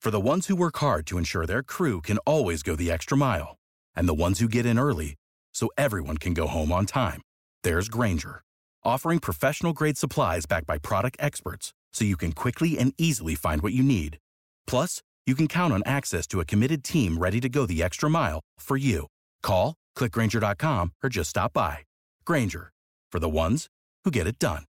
For the ones who work hard to ensure their crew can always go the extra mile, and the ones who get in early so everyone can go home on time, there's Grainger, offering professional-grade supplies backed by product experts so you can quickly and easily find what you need. Plus, you can count on access to a committed team ready to go the extra mile for you. Call, click Grainger.com, or just stop by. Grainger, for the ones who get it done.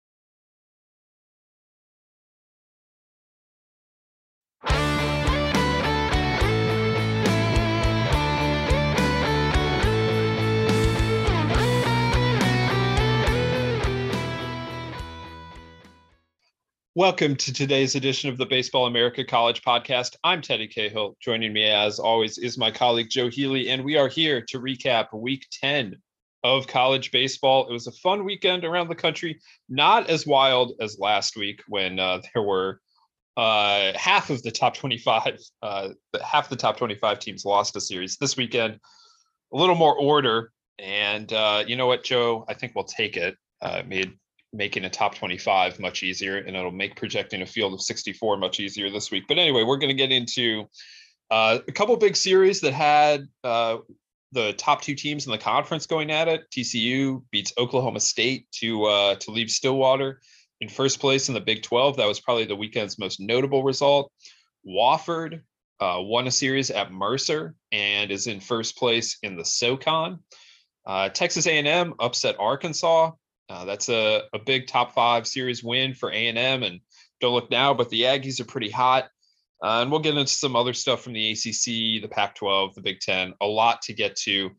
Welcome to today's edition of the Baseball America College Podcast. I'm Teddy Cahill. Joining me, as always, is my colleague Joe Healy, and we are here to recap Week 10 of college baseball. It was a fun weekend around the country, not as wild as last week when there were half the top 25 teams lost a series. This weekend, a little more order, and you know what, Joe? I think we'll take it. Making a top 25 much easier, and it'll make projecting a field of 64 much easier this week. But anyway, we're going to get into a couple big series that had the top two teams in the conference going at it. TCU beats Oklahoma State to leave Stillwater in first place in the Big 12. That was probably the weekend's most notable result. Wofford won a series at Mercer and is in first place in the SoCon. Texas A&M upset Arkansas. That's a big top 5 series win for A&M, and don't look now, but the Aggies are pretty hot. And we'll get into some other stuff from the ACC, the Pac-12, the Big 10, a lot to get to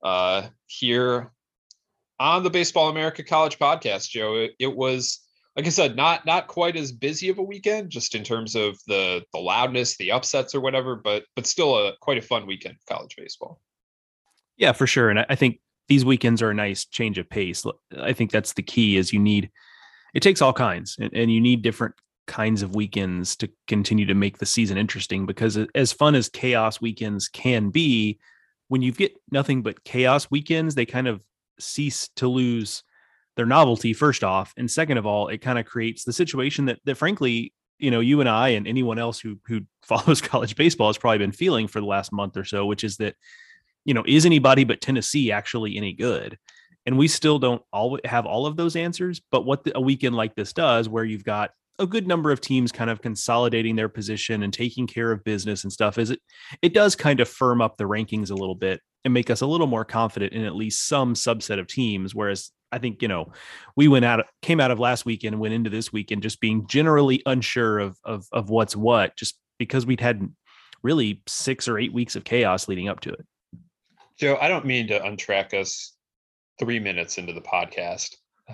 here on the Baseball America College Podcast, Joe. It was, like I said, not quite as busy of a weekend, just in terms of the loudness, the upsets or whatever, but still quite a fun weekend of college baseball. Yeah, for sure. And I think these weekends are a nice change of pace. I think that's the key is it takes all kinds and you need different kinds of weekends to continue to make the season interesting, because as fun as chaos weekends can be, when you get nothing but chaos weekends, they kind of cease to lose their novelty, first off. And second of all, it kind of creates the situation that frankly, you and I and anyone else who follows college baseball has probably been feeling for the last month or so, which is that, is anybody but Tennessee actually any good? And we still don't have all of those answers. But what a weekend like this does, where you've got a good number of teams kind of consolidating their position and taking care of business and stuff, is it does kind of firm up the rankings a little bit and make us a little more confident in at least some subset of teams. Whereas I think, we came out of last weekend and went into this weekend just being generally unsure of what's what, just because we'd had really 6 or 8 weeks of chaos leading up to it. Joe, I don't mean to untrack us 3 minutes into the podcast,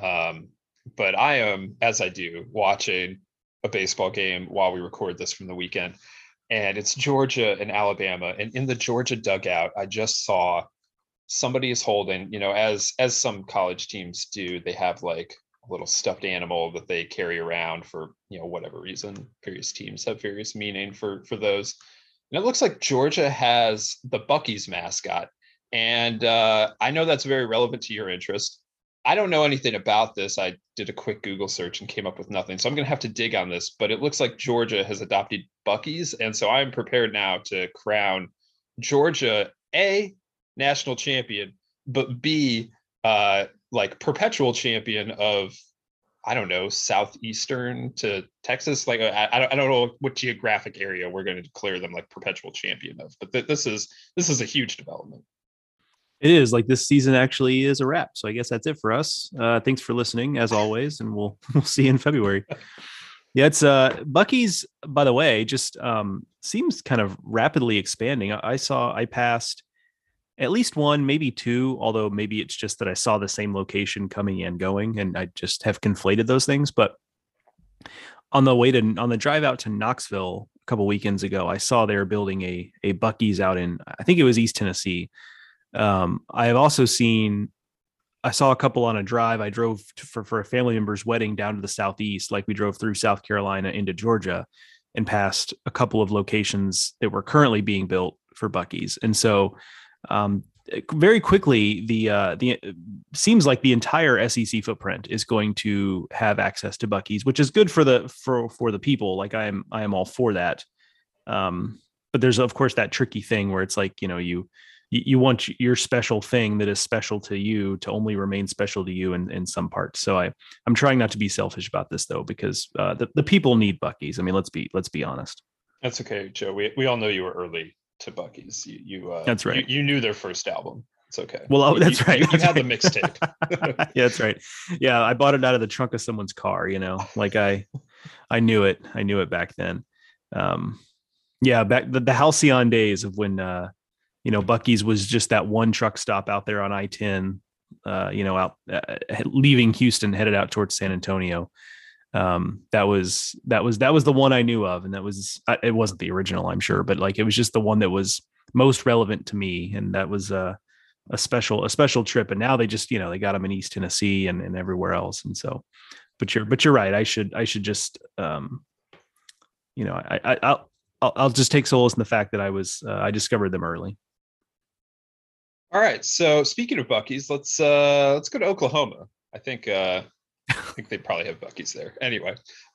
but I am, as I do, watching a baseball game while we record this from the weekend, and it's Georgia and Alabama. And in the Georgia dugout, I just saw somebody is holding, as some college teams do, they have like a little stuffed animal that they carry around for, whatever reason. Various teams have various meaning for those. And it looks like Georgia has the Buc-ee's mascot. And I know that's very relevant to your interest. I don't know anything about this. I did a quick Google search and came up with nothing. So I'm going to have to dig on this, but it looks like Georgia has adopted Buc-ee's. And so I'm prepared now to crown Georgia, A, national champion, but B, like perpetual champion of, I don't know, southeastern to Texas. Like, I don't know what geographic area we're going to declare them like perpetual champion of, but this is a huge development. It is. Like, this season actually is a wrap. So I guess that's it for us. Thanks for listening as always. And we'll see you in February. Yeah, it's Buc-ee's, by the way, just seems kind of rapidly expanding. I passed at least one, maybe two, although maybe it's just that I saw the same location coming and going, and I just have conflated those things. But on the drive out to Knoxville a couple weekends ago, I saw they were building a Buc-ee's out in, I think it was East Tennessee. I have also I saw a couple on a drive. I drove for a family member's wedding down to the Southeast. Like, we drove through South Carolina into Georgia and passed a couple of locations that were currently being built for Buc-ee's. And so very quickly, the seems like the entire SEC footprint is going to have access to Buc-ee's, which is good for the people. Like, I am all for that. But there's of course that tricky thing where it's like, you want your special thing that is special to you to only remain special to you in some parts. So I'm trying not to be selfish about this though, because the people need Buc-ee's. I mean, let's be honest. That's okay, Joe. We all know you were early to Buc-ee's. That's right. You knew their first album. It's okay. Well, that's right. You had the mixtape. Yeah, that's right. Yeah, I bought it out of the trunk of someone's car. Like I knew it. I knew it back then. Yeah, back the halcyon days of when Buc-ee's was just that one truck stop out there on I-10. Out leaving Houston, headed out towards San Antonio. That was the one I knew of, and it wasn't the original, I'm sure, but like it was just the one that was most relevant to me, and that was a special trip. And now they just they got them in East Tennessee and everywhere else, and so. But you're right. I should just I'll just take solace in the fact that I discovered them early. All right. So speaking of Buc-ee's, let's go to Oklahoma. I think they probably have Buc-ee's there. Anyway,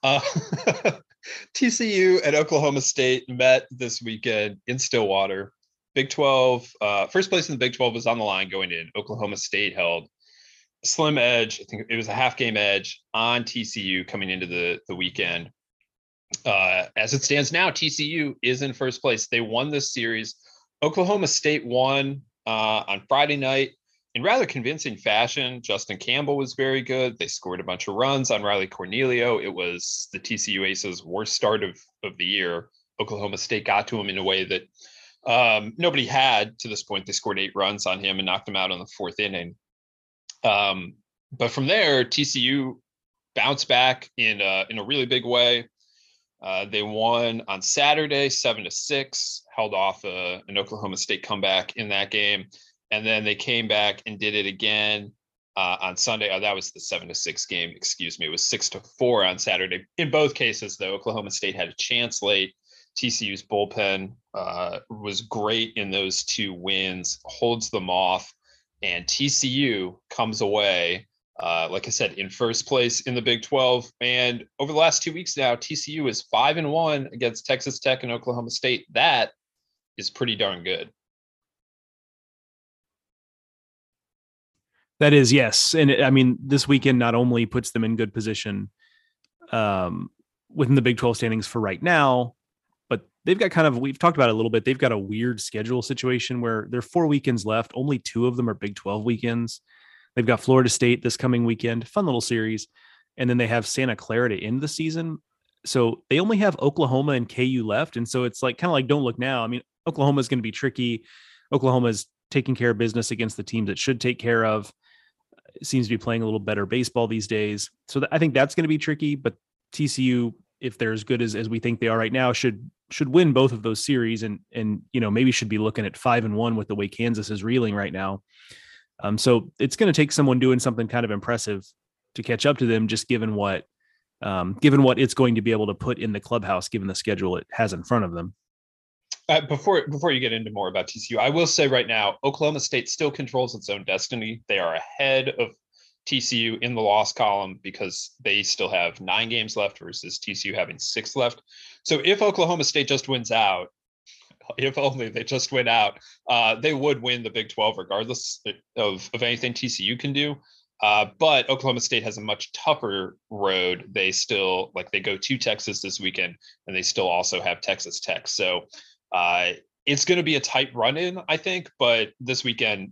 TCU and Oklahoma State met this weekend in Stillwater. Big 12, first place in the Big 12 was on the line going in. Oklahoma State held a slim edge. I think it was a half game edge on TCU coming into the weekend. As it stands now, TCU is in first place. They won this series. Oklahoma State won on Friday night in rather convincing fashion. Justin Campbell was very good. They scored a bunch of runs on Riley Cornelio. It was the TCU Aces' worst start of the year. Oklahoma State got to him in a way that nobody had to this point. They scored 8 runs on him and knocked him out in the 4th inning. But from there, TCU bounced back in a really big way. They won on Saturday 7-6, held off an Oklahoma State comeback in that game. And then they came back and did it again on Sunday. Oh, that was the 7-6 game. Excuse me. It was 6-4 on Saturday. In both cases, though, Oklahoma State had a chance late. TCU's bullpen was great in those 2 wins, holds them off, and TCU comes away, like I said, in first place in the Big 12. And over the last 2 weeks now, TCU is 5-1 against Texas Tech and Oklahoma State. That is pretty darn good. That is, yes. And I mean, this weekend not only puts them in good position within the Big 12 standings for right now, but they've got we've talked about it a little bit. They've got a weird schedule situation where there are 4 weekends left. Only 2 of them are Big 12 weekends. They've got Florida State this coming weekend, fun little series. And then they have Santa Clara to end the season. So they only have Oklahoma and KU left. And so it's like, kind of like, don't look now. I mean, Oklahoma is going to be tricky. Oklahoma is taking care of business against the teams it should take care of. It seems to be playing a little better baseball these days. So I think that's going to be tricky, but TCU, if they're as good as we think they are right now, should win both of those series and maybe should be looking at 5-1 with the way Kansas is reeling right now. So it's going to take someone doing something kind of impressive to catch up to them, just given what it's going to be able to put in the clubhouse, given the schedule it has in front of them. Before you get into more about TCU, I will say right now, Oklahoma State still controls its own destiny. They are ahead of TCU in the loss column because they still have 9 games left versus TCU having 6 left. So if Oklahoma State just wins out, if only they just win out, they would win the Big 12 regardless of anything TCU can do. But Oklahoma State has a much tougher road. They go to Texas this weekend, and they still also have Texas Tech. So it's going to be a tight run-in, I think. But this weekend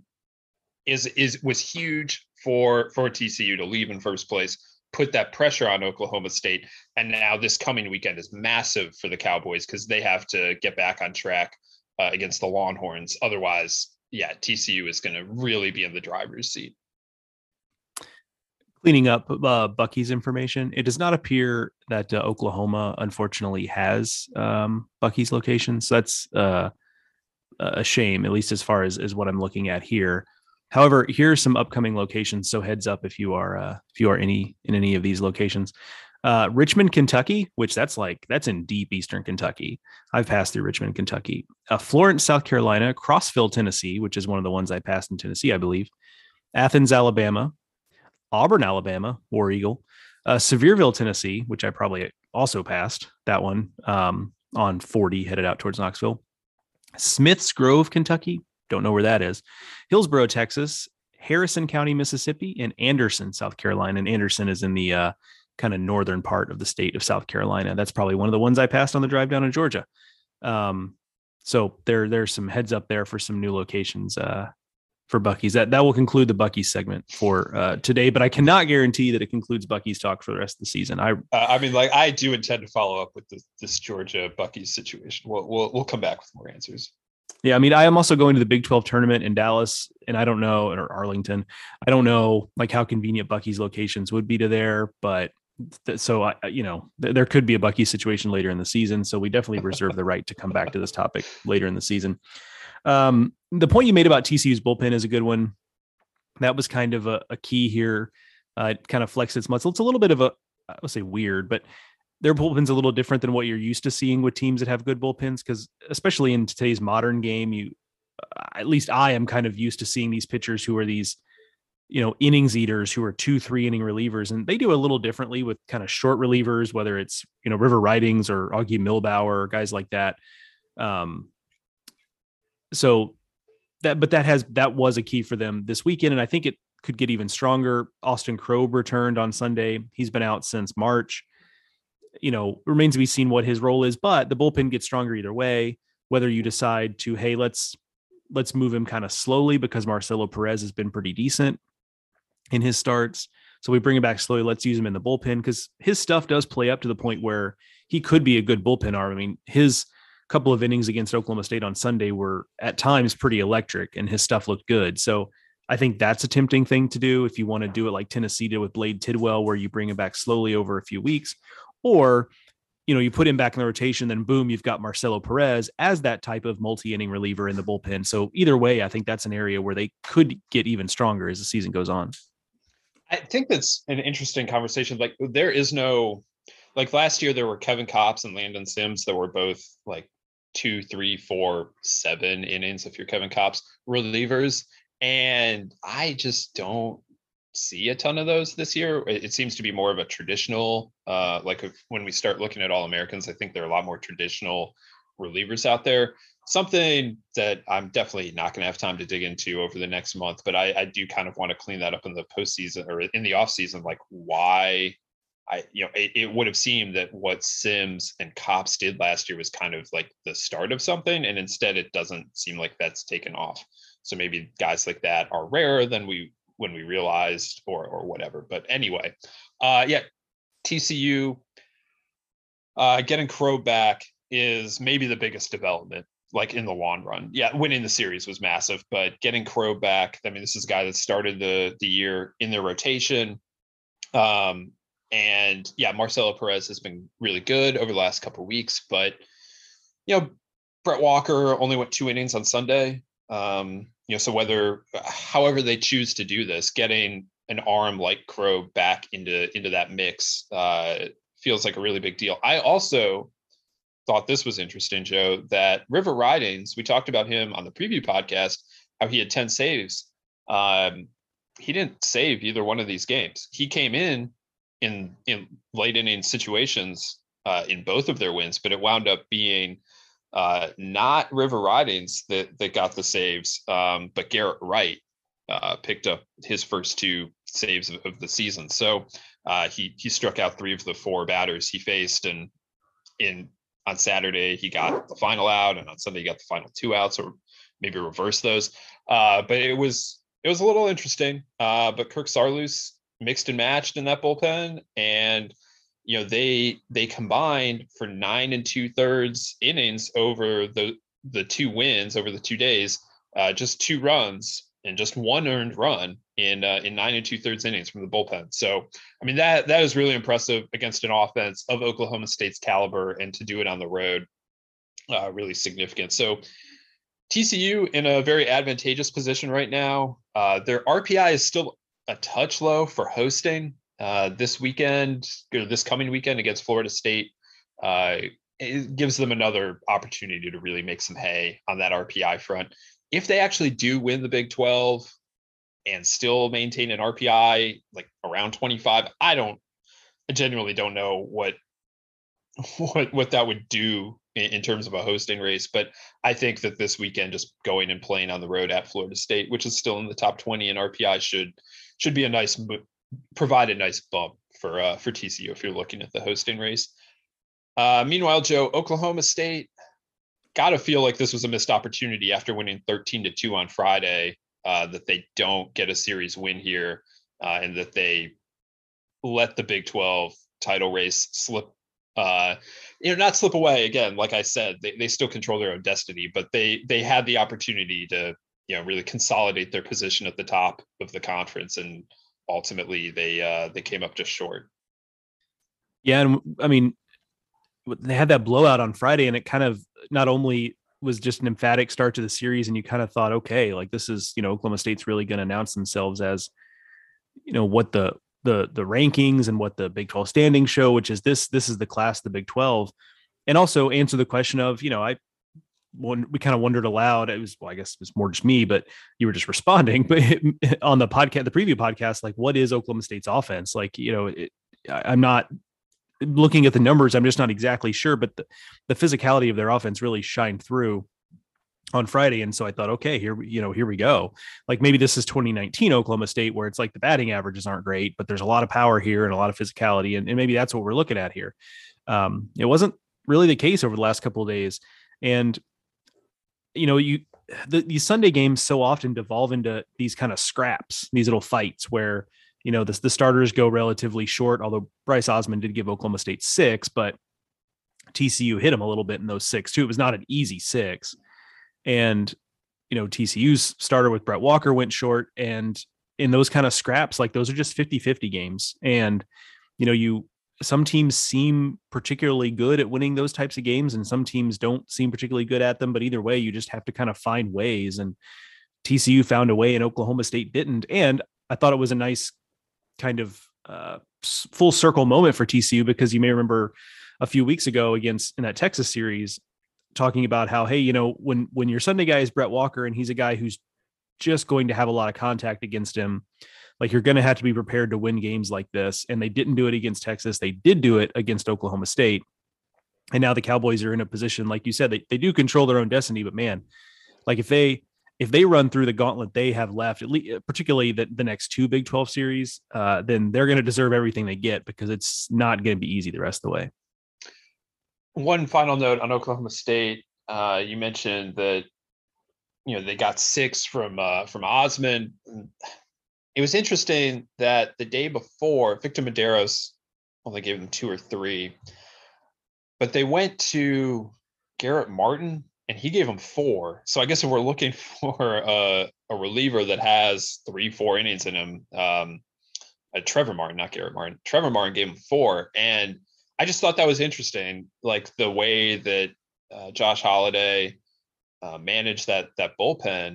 was huge for TCU to leave in first place, put that pressure on Oklahoma State. And now this coming weekend is massive for the Cowboys because they have to get back on track against the Longhorns. Otherwise, TCU is going to really be in the driver's seat. Cleaning up Buc-ee's information, it does not appear that Oklahoma, unfortunately, has Buc-ee's locations. So that's a shame, at least as far as what I'm looking at here. However, here are some upcoming locations. So heads up if you are in any of these locations. Richmond, Kentucky, which that's in deep Eastern Kentucky. I've passed through Richmond, Kentucky. Florence, South Carolina. Crossville, Tennessee, which is one of the ones I passed in Tennessee, I believe. Athens, Alabama. Auburn, Alabama, War Eagle. Sevierville, Tennessee, which I probably also passed that one. on 40 headed out towards Knoxville. Smiths Grove, Kentucky. Don't know where that is. Hillsborough, Texas. Harrison County, Mississippi, and Anderson, South Carolina. And Anderson is in the kind of northern part of the state of South Carolina. That's probably one of the ones I passed on the drive down to Georgia. So there's some heads up there for some new locations for Buc-ee's. That will conclude the Buc-ee's segment for today, but I cannot guarantee that it concludes Buc-ee's talk for the rest of the season. I do intend to follow up with this Georgia Buc-ee's situation. We'll come back with more answers. Yeah, I mean, I am also going to the Big 12 tournament in Dallas, and I don't know, or Arlington. I don't know like how convenient Buc-ee's locations would be to there, but so there could be a Buc-ee's situation later in the season. So we definitely reserve the right to come back to this topic later in the season. The point you made about TCU's bullpen is a good one. That was kind of a key here. It kind of flexed its muscle. It's a little bit of I would say weird, but their bullpen's a little different than what you're used to seeing with teams that have good bullpens. Because especially in today's modern game, at least I am kind of used to seeing these pitchers who are these, innings eaters who are 2-3 inning relievers. And they do a little differently with kind of short relievers, whether it's, River Ridings or Augie Milbauer or guys like that. So that was a key for them this weekend. And I think it could get even stronger. Austin Krob returned on Sunday. He's been out since March. Remains to be seen what his role is, but the bullpen gets stronger either way, whether you decide to, hey, let's move him kind of slowly because Marcelo Perez has been pretty decent in his starts. So we bring him back slowly. Let's use him in the bullpen because his stuff does play up to the point where he could be a good bullpen arm. I mean, his couple of innings against Oklahoma State on Sunday were at times pretty electric and his stuff looked good. So I think that's a tempting thing to do if you want to do it like Tennessee did with Blade Tidwell, where you bring him back slowly over a few weeks. Or, you put him back in the rotation, then boom, you've got Marcelo Perez as that type of multi-inning reliever in the bullpen. So either way, I think that's an area where they could get even stronger as the season goes on. I think that's an interesting conversation. Like there is no, like last year there were Kevin Kopps and Landon Sims that were both like 2, 3, 4, 7 innings if you're Kevin Kopps relievers. And I just don't see a ton of those this year. It seems to be more of a traditional, when we start looking at All-Americans, I think there are a lot more traditional relievers out there. Something that I'm definitely not going to have time to dig into over the next month, but I do kind of want to clean that up in the postseason or in the off season, like why it would have seemed that what Sims and Kopps did last year was kind of like the start of something. And instead it doesn't seem like that's taken off. So maybe guys like that are rarer than when we realized or whatever. But anyway, TCU getting Krob back is maybe the biggest development, like in the long run. Yeah, winning the series was massive, but getting Krob back, I mean, this is a guy that started the year in their rotation. And yeah, Marcelo Perez has been really good over the last couple of weeks, but Brett Walker only went 2 innings on Sunday. So however they choose to do this, getting an arm like Krob back into that mix feels like a really big deal. I also thought this was interesting, Joe, that River Ridings, we talked about him on the preview podcast, how he had 10 saves. He didn't save either one of these games. He came in late inning situations in both of their wins, but it wound up being not River Ridings that got the saves, but Garrett Wright picked up his first 2 saves of the season. So he struck out 3 of the 4 batters he faced, and on Saturday he got the final out, and on Sunday he got the final 2 outs, or maybe reverse those. But it was a little interesting. But Kirk Saarloos mixed and matched in that bullpen, and they combined for 9 2/3 innings over the 2 wins over the 2 days, just 2 runs and just 1 earned run in 9 2/3 innings from the bullpen. So, I mean, that is really impressive against an offense of Oklahoma State's caliber, and to do it on the road, really significant. So TCU in a very advantageous position right now. Their RPI is still a touch low for hosting this coming weekend against Florida State. It gives them another opportunity to really make some hay on that RPI front. If they actually do win the Big 12 and still maintain an RPI like around 25, I genuinely don't know what that would do in terms of a hosting race. But I think that this weekend, just going and playing on the road at Florida State, which is still in the top 20 in RPI, should be a nice, provide a nice bump for TCU if you're looking at the hosting race. Meanwhile, Joe, Oklahoma State, got to feel like this was a missed opportunity after winning 13-2 on Friday, that they don't get a series win here, and that they let the Big 12 title race slip, not slip away. Again, like I said, they still control their own destiny, but they had the opportunity to, really consolidate their position at the top of the conference, and ultimately they came up just short. Yeah, and I mean, they had that blowout on Friday, and it kind of not only was just an emphatic start to the series, and you kind of thought, okay, like this is, Oklahoma State's really going to announce themselves as, what the rankings and what the Big 12 standings show, which is this is the class of the Big 12, and also answer the question of, we kind of wondered aloud. It was, I guess it was more just me, but you were just responding. But on the podcast, the preview podcast, like, what is Oklahoma State's offense? Like, I'm not looking at the numbers. I'm just not exactly sure, but the physicality of their offense really shined through on Friday. And so I thought, okay, here we go. Like, maybe this is 2019 Oklahoma State, where it's like the batting averages aren't great, but there's a lot of power here and a lot of physicality. And maybe that's what we're looking at here. It wasn't really the case over the last couple of days. And, these Sunday games so often devolve into these kind of scraps, these little fights where, the starters go relatively short, although Bryce Osmond did give Oklahoma State 6, but TCU hit him a little bit in those 6 too. It was not an easy 6. And, TCU's starter with Brett Walker went short, and in those kind of scraps, like, those are just 50-50 games. And, some teams seem particularly good at winning those types of games, and some teams don't seem particularly good at them, but either way, you just have to kind of find ways. And TCU found a way and Oklahoma State didn't. And I thought it was a nice kind of full circle moment for TCU, because you may remember a few weeks ago in that Texas series, talking about how, hey, when your Sunday guy is Brett Walker and he's a guy who's just going to have a lot of contact against him, like, you're going to have to be prepared to win games like this. And they didn't do it against Texas. They did do it against Oklahoma State. And now the Cowboys are in a position, like you said, they do control their own destiny, but man, like, if they run through the gauntlet they have left, at least particularly the next 2 Big 12 series, then they're going to deserve everything they get, because it's not going to be easy the rest of the way. One final note on Oklahoma State. You mentioned that, they got 6 from Osmond. It was interesting that the day before, Victor Medeiros only gave them 2 or 3, but they went to Garrett Martin and he gave them 4. So I guess if we're looking for a reliever that has 3-4 innings in him, Trevor Martin, not Garrett Martin, Trevor Martin gave him 4. And I just thought that was interesting, like the way that Josh Holliday managed that bullpen.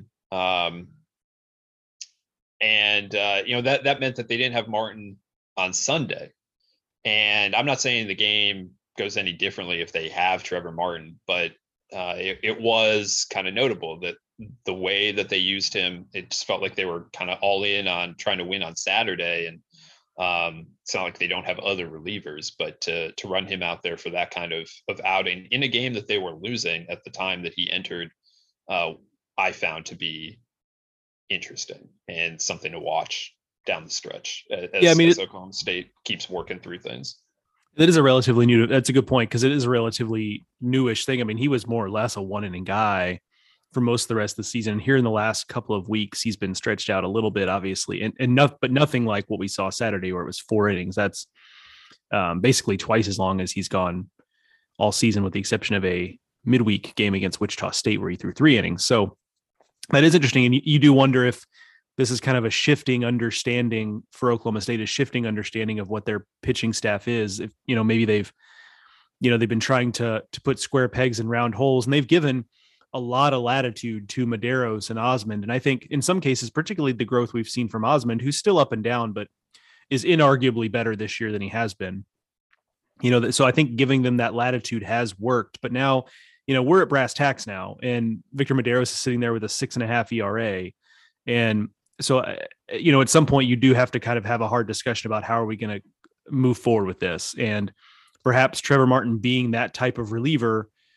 That meant that they didn't have Martin on Sunday. And I'm not saying the game goes any differently if they have Trevor Martin, but it was kind of notable that the way that they used him, it just felt like they were kind of all in on trying to win on Saturday. And it's not like they don't have other relievers, but to run him out there for that kind of outing in a game that they were losing at the time that he entered, I found to be interesting and something to watch down the stretch as Oklahoma State keeps working through things. That is a relatively new, that's a good point, because it is a relatively newish thing. I mean, he was more or less a 1-inning guy for most of the rest of the season. And here in the last couple of weeks, he's been stretched out a little bit, obviously, but nothing like what we saw Saturday, where it was 4 innings. That's basically twice as long as he's gone all season, with the exception of a midweek game against Wichita State, where he threw 3 innings. So that is interesting. And you do wonder if this is kind of a shifting understanding for Oklahoma State, a shifting understanding of what their pitching staff is. If, maybe they've been trying to put square pegs in round holes, and they've given a lot of latitude to Medeiros and Osmond. And I think in some cases, particularly the growth we've seen from Osmond, who's still up and down, but is inarguably better this year than he has been. So I think giving them that latitude has worked. But now, we're at brass tacks now, and Victor Medeiros is sitting there with a 6.5 ERA. And so, at some point you do have to kind of have a hard discussion about how are we going to move forward with this. And perhaps Trevor Martin being that type of reliever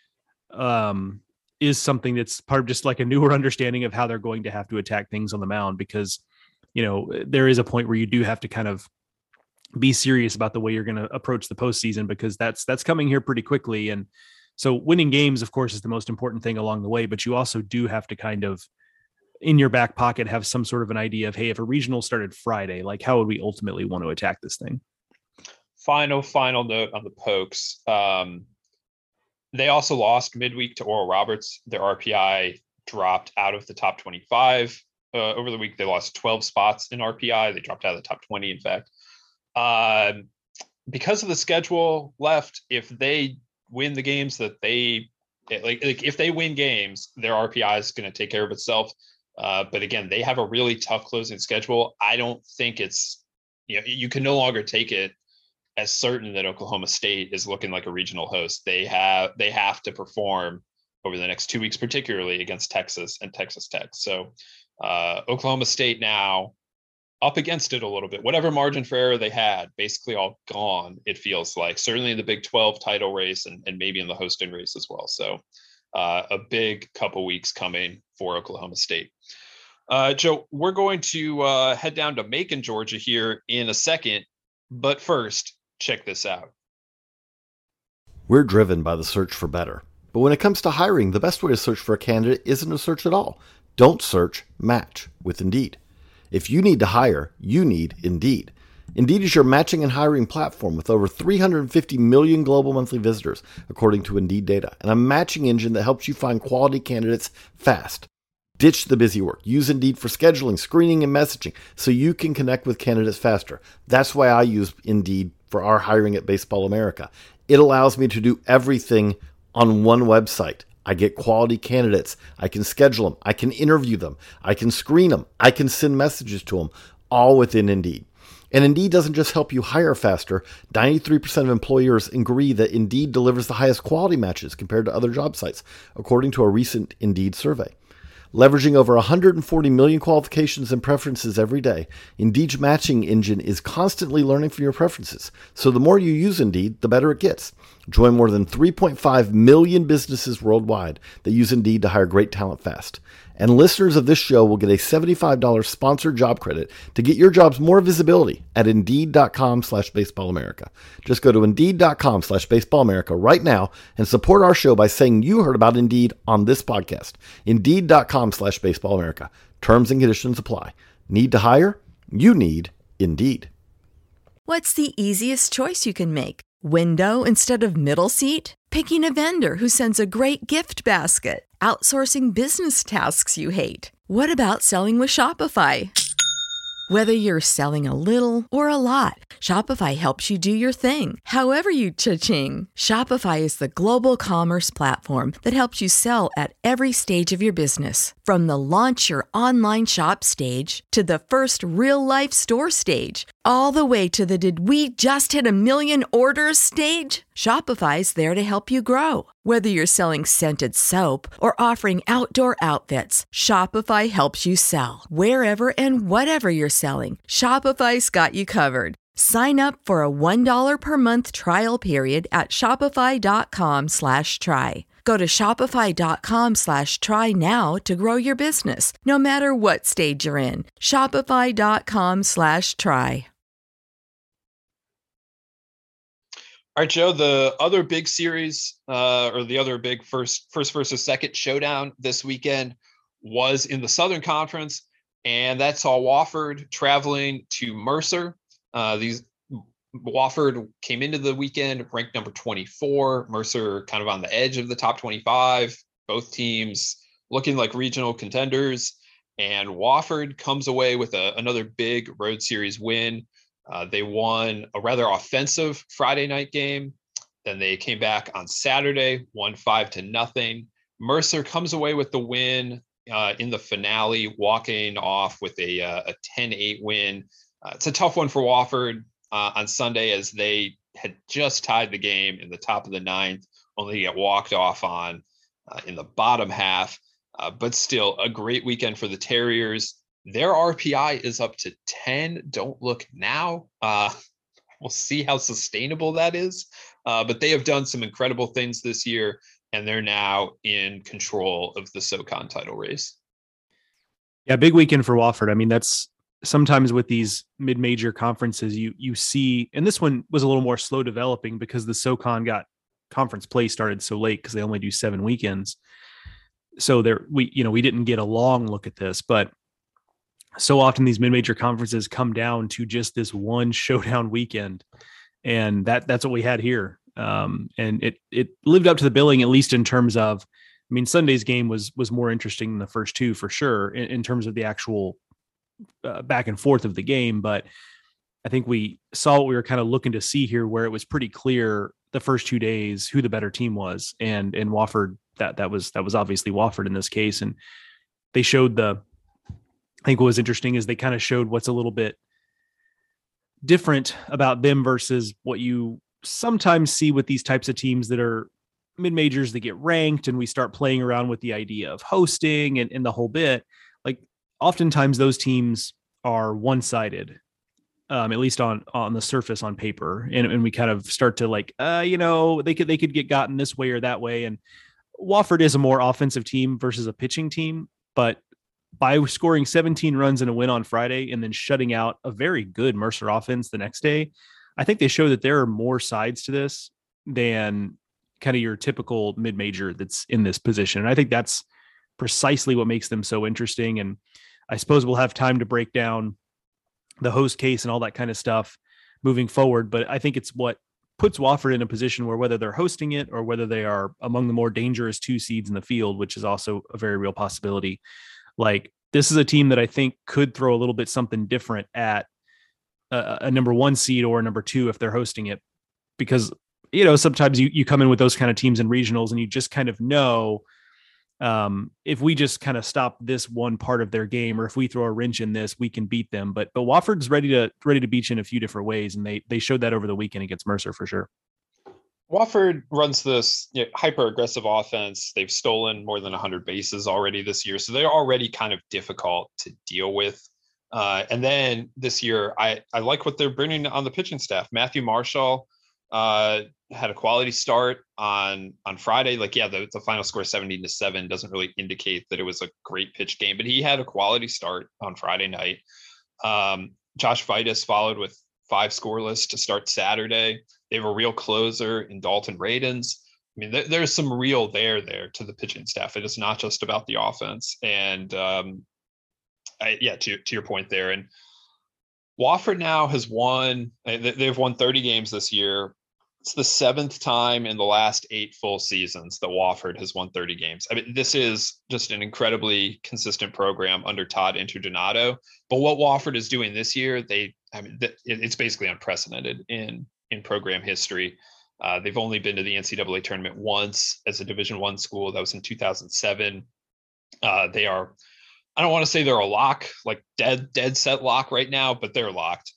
is something that's part of just like a newer understanding of how they're going to have to attack things on the mound, because, there is a point where you do have to kind of be serious about the way you're going to approach the postseason, because that's coming here pretty quickly. And so winning games, of course, is the most important thing along the way, but you also do have to kind of in your back pocket have some sort of an idea of, hey, if a regional started Friday, like how would we ultimately want to attack this thing? Final note on the Pokes. They also lost midweek to Oral Roberts. Their RPI dropped out of the top 25. Over the week, they lost 12 spots in RPI. They dropped out of the top 20, in fact. Because of the schedule left, if they win the games that they like if they win games, their RPI is going to take care of itself. But again, they have a really tough closing schedule. I don't think it's, you can no longer take it as certain that Oklahoma State is looking like a regional host. They have to perform over the next 2 weeks, particularly against Texas and Texas Tech. So Oklahoma State now up against it a little bit. Whatever margin for error they had, basically all gone, it feels like. Certainly in the Big 12 title race and maybe in the hosting race as well. So a big couple weeks coming for Oklahoma State. Joe, we're going to head down to Macon, Georgia here in a second. But first, check this out. We're driven by the search for better. But when it comes to hiring, the best way to search for a candidate isn't to search at all. Don't search, match with Indeed. If you need to hire, you need Indeed. Indeed is your matching and hiring platform with over 350 million global monthly visitors, according to Indeed data, and a matching engine that helps you find quality candidates fast. Ditch the busy work. Use Indeed for scheduling, screening, and messaging so you can connect with candidates faster. That's why I use Indeed for our hiring at Baseball America. It allows me to do everything on one website. I get quality candidates. I can schedule them. I can interview them. I can screen them. I can send messages to them, all within Indeed. And Indeed doesn't just help you hire faster. 93% of employers agree that Indeed delivers the highest quality matches compared to other job sites, according to a recent Indeed survey. Leveraging over 140 million qualifications and preferences every day, Indeed's matching engine is constantly learning from your preferences. So the more you use Indeed, the better it gets. Join more than 3.5 million businesses worldwide that use Indeed to hire great talent fast. And listeners of this show will get a $75 sponsored job credit to get your jobs more visibility at Indeed.com/BaseballAmerica. Just go to Indeed.com/BaseballAmerica right now and support our show by saying you heard about Indeed on this podcast. Indeed.com/BaseballAmerica. Terms and conditions apply. Need to hire? You need Indeed. What's the easiest choice you can make? Window instead of middle seat? Picking a vendor who sends a great gift basket? Outsourcing business tasks you hate? What about selling with Shopify? Whether you're selling a little or a lot, Shopify helps you do your thing, however you cha-ching. Shopify is the global commerce platform that helps you sell at every stage of your business. From the launch your online shop stage to the first real-life store stage, all the way to the did we just hit a million orders stage. Shopify's there to help you grow. Whether you're selling scented soap or offering outdoor outfits, Shopify helps you sell. Wherever and whatever you're selling, Shopify's got you covered. Sign up for a $1 per month trial period at shopify.com/try. Go to shopify.com/try now to grow your business, no matter what stage you're in. Shopify.com/try. All right, Joe, the other big series or the other big first versus second showdown this weekend was in the Southern Conference, and that saw Wofford traveling to Mercer. Wofford came into the weekend ranked number 24, Mercer kind of on the edge of the top 25, both teams looking like regional contenders, and Wofford comes away with another big road series win. They won a rather offensive Friday night game. Then they came back on Saturday, won 5-0. Mercer comes away with the win in the finale, walking off with a 10-8 win. It's a tough one for Wofford on Sunday, as they had just tied the game in the top of the ninth, only to get walked off on in the bottom half. But still a great weekend for the Terriers. Their RPI is up to 10. Don't look now. We'll see how sustainable that is. But they have done some incredible things this year. and they're now in control of the SoCon title race. Yeah, big weekend for Wofford. I mean, that's sometimes with these mid-major conferences, you see, and this one was a little more slow developing because the SoCon got conference play started so late because they only do 7 weekends. So we didn't get a long look at this, but so often these mid-major conferences come down to just this one showdown weekend, and that's what we had here. And it lived up to the billing, at least in terms of, I mean, Sunday's game was more interesting than the first two for sure in terms of the actual back and forth of the game. But I think we saw what we were kind of looking to see here, where it was pretty clear the first 2 days who the better team was, and Wofford, that was obviously Wofford in this case. And they showed I think what was interesting is they kind of showed what's a little bit different about them versus what you sometimes see with these types of teams that are mid-majors that get ranked, and we start playing around with the idea of hosting and the whole bit. Like, oftentimes those teams are one-sided, at least on the surface on paper. And we kind of start to they could get gotten this way or that way. And Wofford is a more offensive team versus a pitching team, but by scoring 17 runs in a win on Friday and then shutting out a very good Mercer offense the next day, I think they show that there are more sides to this than kind of your typical mid-major that's in this position. And I think that's precisely what makes them so interesting. And I suppose we'll have time to break down the host case and all that kind of stuff moving forward. But I think it's what puts Wofford in a position where, whether they're hosting it or whether they are among the more dangerous 2 seeds in the field, which is also a very real possibility. Like, this is a team that I think could throw a little bit something different at a number 1 seed or a number 2 if they're hosting it, because, sometimes you come in with those kind of teams in regionals and you just kind of know, if we just kind of stop this one part of their game, or if we throw a wrench in this, we can beat them. But Wofford's ready to beat you in a few different ways. And they showed that over the weekend against Mercer for sure. Wofford runs this hyper aggressive offense. They've stolen more than 100 bases already this year, so they're already kind of difficult to deal with. And then this year, I like what they're bringing on the pitching staff. Matthew Marshall had a quality start on Friday. The final score 17-7 doesn't really indicate that it was a great pitch game, but he had a quality start on Friday night. Josh Vitus followed with 5 scoreless to start Saturday. They have a real closer in Dalton Radins. I mean, there's some real there to the pitching staff. It is not just about the offense. And to your point there. And Wofford now has won. They've won 30 games this year. It's the 7th time in the last 8 full seasons that Wofford has won 30 games. I mean, this is just an incredibly consistent program under Todd Interdonato. But what Wofford is doing this year, it's basically unprecedented in program history. They've only been to the NCAA tournament once as a Division I school. That was in 2007. They are, I don't want to say they're a lock, like dead set lock right now, but they're locked.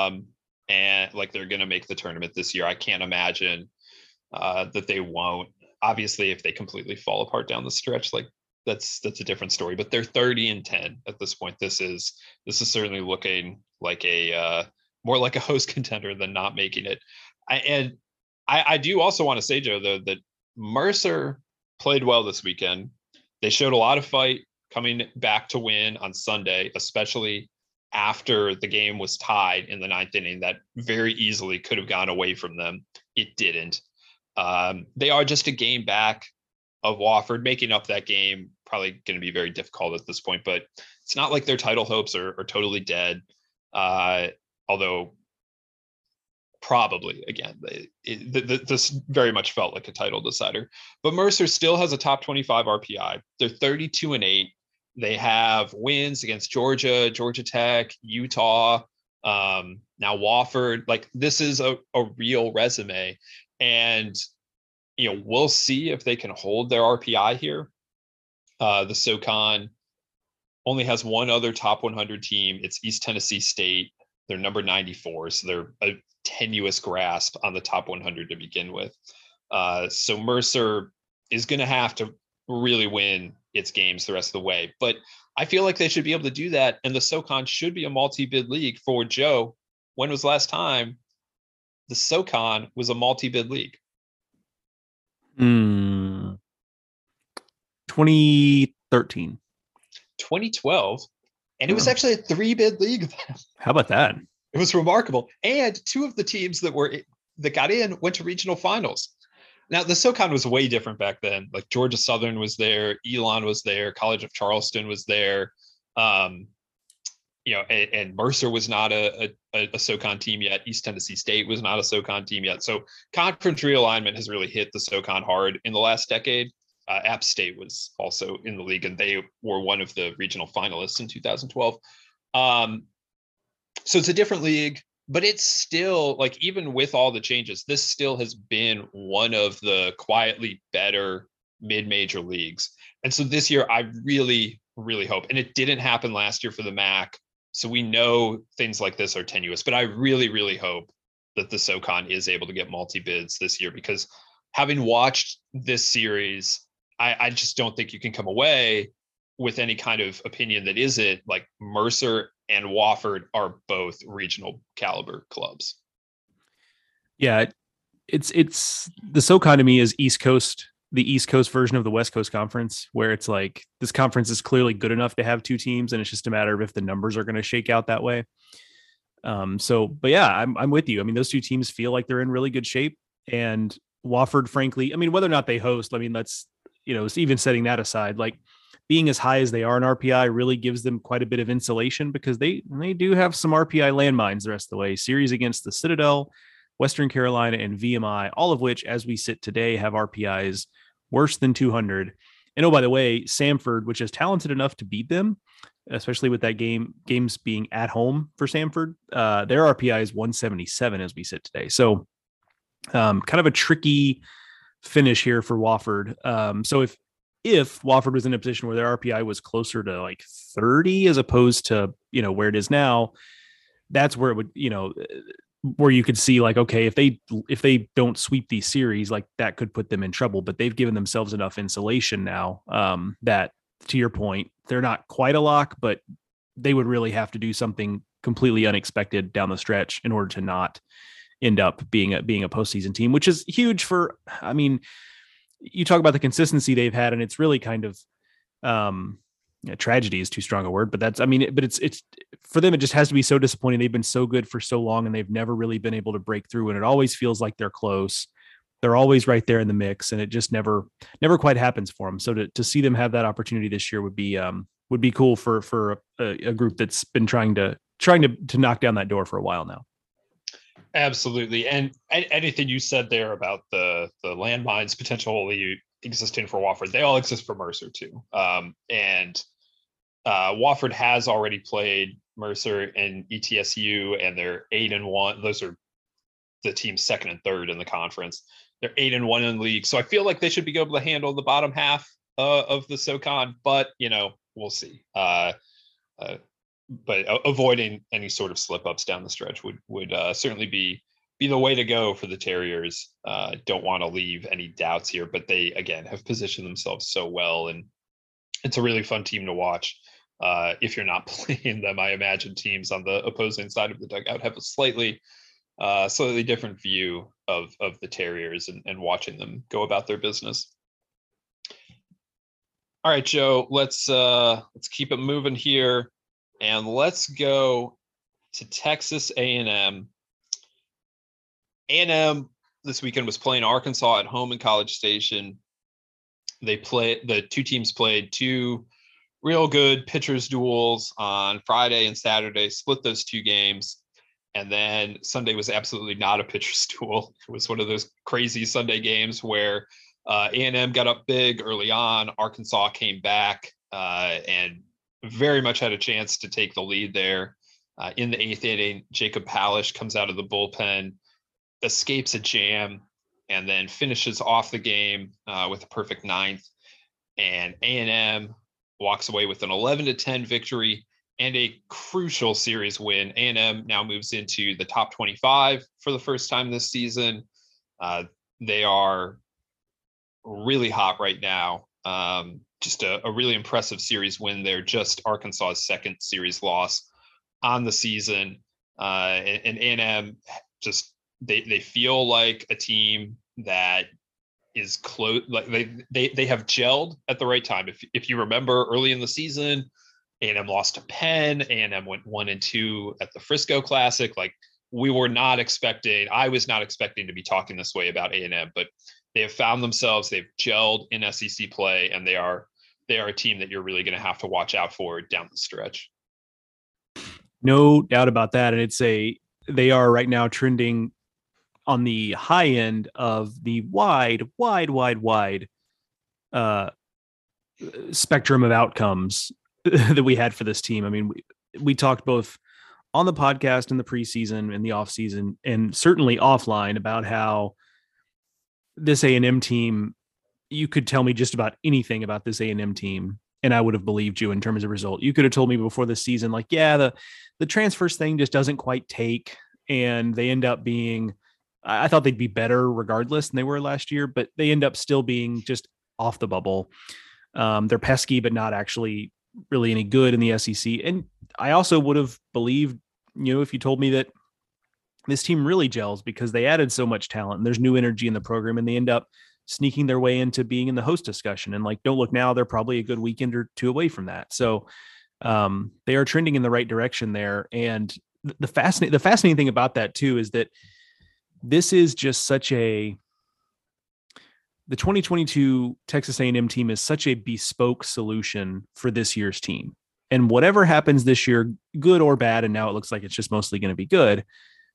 And they're going to make the tournament this year. I can't imagine that they won't. Obviously, if they completely fall apart down the stretch, that's a different story. But they're 30-10 at this point. This is certainly looking like more like a host contender than not making it. I do also want to say, Joe, though, that Mercer played well this weekend. They showed a lot of fight coming back to win on Sunday, especially after the game was tied in the 9th inning. That very easily could have gone away from them. It didn't. They are just a game back of Wofford. Making up that game probably going to be very difficult at this point, but it's not like their title hopes are totally dead. Although probably, again, this very much felt like a title decider. But Mercer still has a top 25 RPI. They're 32-8. They have wins against Georgia, Georgia Tech, Utah, now Wofford. This is a real resume. And, we'll see if they can hold their RPI here. The SoCon only has one other top 100 team. It's East Tennessee State. They're number 94. So they're a tenuous grasp on the top 100 to begin with. So Mercer is going to have to really win its games the rest of the way. But I feel like they should be able to do that. And the SoCon should be a multi-bid league. For Joe, when was the last time the SoCon was a multi-bid league? 2013. 2012. And it was actually a 3-bid league. How about that? It was remarkable. And two of the teams that got in went to regional finals. Now, the SoCon was way different back then. Like Georgia Southern was there, Elon was there, College of Charleston was there. And Mercer was not a SoCon team yet. East Tennessee State was not a SoCon team yet. So conference realignment has really hit the SoCon hard in the last decade. App State was also in the league, and they were one of the regional finalists in 2012. So it's a different league, but it's still, like, even with all the changes, this still has been one of the quietly better mid-major leagues. And so this year, I really, really hope, and it didn't happen last year for the MAC, so we know things like this are tenuous, but I really, really hope that the SoCon is able to get multi-bids this year, because having watched this series, I just don't think you can come away with any kind of opinion that isn't like Mercer and Wofford are both regional caliber clubs. Yeah, it's the SoCon to me is the East Coast version of the West Coast Conference, where it's like this conference is clearly good enough to have two teams, and it's just a matter of if the numbers are going to shake out that way. But yeah, I'm with you. I mean, those two teams feel like they're in really good shape, and Wofford, frankly, I mean, whether or not they host, I mean, let's, even setting that aside, like being as high as they are in RPI really gives them quite a bit of insulation, because they do have some RPI landmines the rest of the way. Series against the Citadel, Western Carolina, and VMI, all of which, as we sit today, have RPIs worse than 200. And oh, by the way, Samford, which is talented enough to beat them, especially with that games being at home for Samford, their RPI is 177 as we sit today. So kind of a tricky finish here for Wofford. So if Wofford was in a position where their RPI was closer to like 30 as opposed to, where it is now, that's where it would, where you could see like, okay, if they don't sweep these series, like that could put them in trouble, but they've given themselves enough insulation now that, to your point, they're not quite a lock, but they would really have to do something completely unexpected down the stretch in order to not end up being a postseason team, which is huge for, I mean, you talk about the consistency they've had, and it's really kind of tragedy is too strong a word, but it's for them, it just has to be so disappointing. They've been so good for so long, and they've never really been able to break through. And it always feels like they're close. They're always right there in the mix, and it just never quite happens for them. So to see them have that opportunity this year would be cool for a group that's been trying to knock down that door for a while now. Absolutely. And anything you said there about the landmines potentially existing for Wofford, they all exist for Mercer too. And Wofford has already played Mercer and ETSU, and they're 8-1. Those are the teams second and third in the conference. They're 8-1 in the league. So I feel like they should be able to handle the bottom half of the SoCon, but we'll see. But avoiding any sort of slip ups down the stretch would certainly be the way to go for the Terriers. Don't want to leave any doubts here, but they, again, have positioned themselves so well, and it's a really fun team to watch. If you're not playing them, I imagine teams on the opposing side of the dugout have a slightly different view of the Terriers and watching them go about their business. All right, Joe, let's keep it moving here. And let's go to Texas A&M. A&M this weekend was playing Arkansas at home in College Station. The two teams played two real good pitchers duels on Friday and Saturday, split those two games. And then Sunday was absolutely not a pitcher's duel. It was one of those crazy Sunday games where A&M got up big early on. Arkansas came back and very much had a chance to take the lead there. In the 8th inning, Jacob Palish comes out of the bullpen, escapes a jam, and then finishes off the game with a perfect 9th. And A&M walks away with an 11-10 victory and a crucial series win. A&M now moves into the top 25 for the first time this season. They are really hot right now. Just a really impressive series win there. Just Arkansas's second series loss on the season. And A&M just, they feel like a team that is close. Like they have gelled at the right time. If you remember early in the season, A&M lost to Penn. A&M went 1-2 at the Frisco Classic. Like I was not expecting to be talking this way about A&M, but they have found themselves. They've gelled in SEC play, and they are a team that you're really going to have to watch out for down the stretch. No doubt about that. And they are right now trending on the high end of the wide spectrum of outcomes that we had for this team. I mean, we talked both on the podcast in the preseason and the off season, and certainly offline, about how this A&M team, you could tell me just about anything about this A&M team, and I would have believed you in terms of result. You could have told me before the season, like, yeah, the transfers thing just doesn't quite take, and they end up being, I thought they'd be better regardless than they were last year, but they end up still being just off the bubble. They're pesky, but not actually really any good in the SEC. And I also would have believed, if you told me that this team really gels because they added so much talent and there's new energy in the program, and they end up sneaking their way into being in the host discussion. And like, don't look now, they're probably a good weekend or two away from that. So they are trending in the right direction there. And the fascinating thing about that too is that this is just the 2022 Texas A&M team is such a bespoke solution for this year's team. And whatever happens this year, good or bad, and now it looks like it's just mostly going to be good,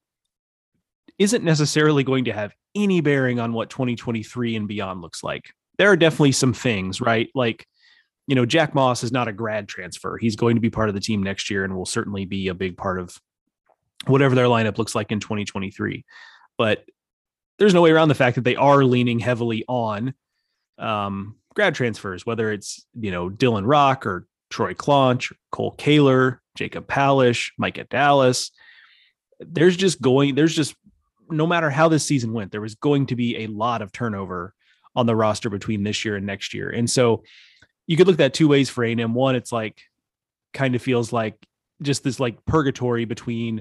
isn't necessarily going to have any bearing on what 2023 and beyond looks like. There are definitely some things, right? Like, Jack Moss is not a grad transfer. He's going to be part of the team next year and will certainly be a big part of whatever their lineup looks like in 2023. But there's no way around the fact that they are leaning heavily on grad transfers, whether it's, Dylan Rock or Troy Claunch, Cole Kaler, Jacob Palish, Micah Dallas. There's just no matter how this season went, there was going to be a lot of turnover on the roster between this year and next year. And so you could look at that two ways for A&M. One, it's like, kind of feels like just this like purgatory between,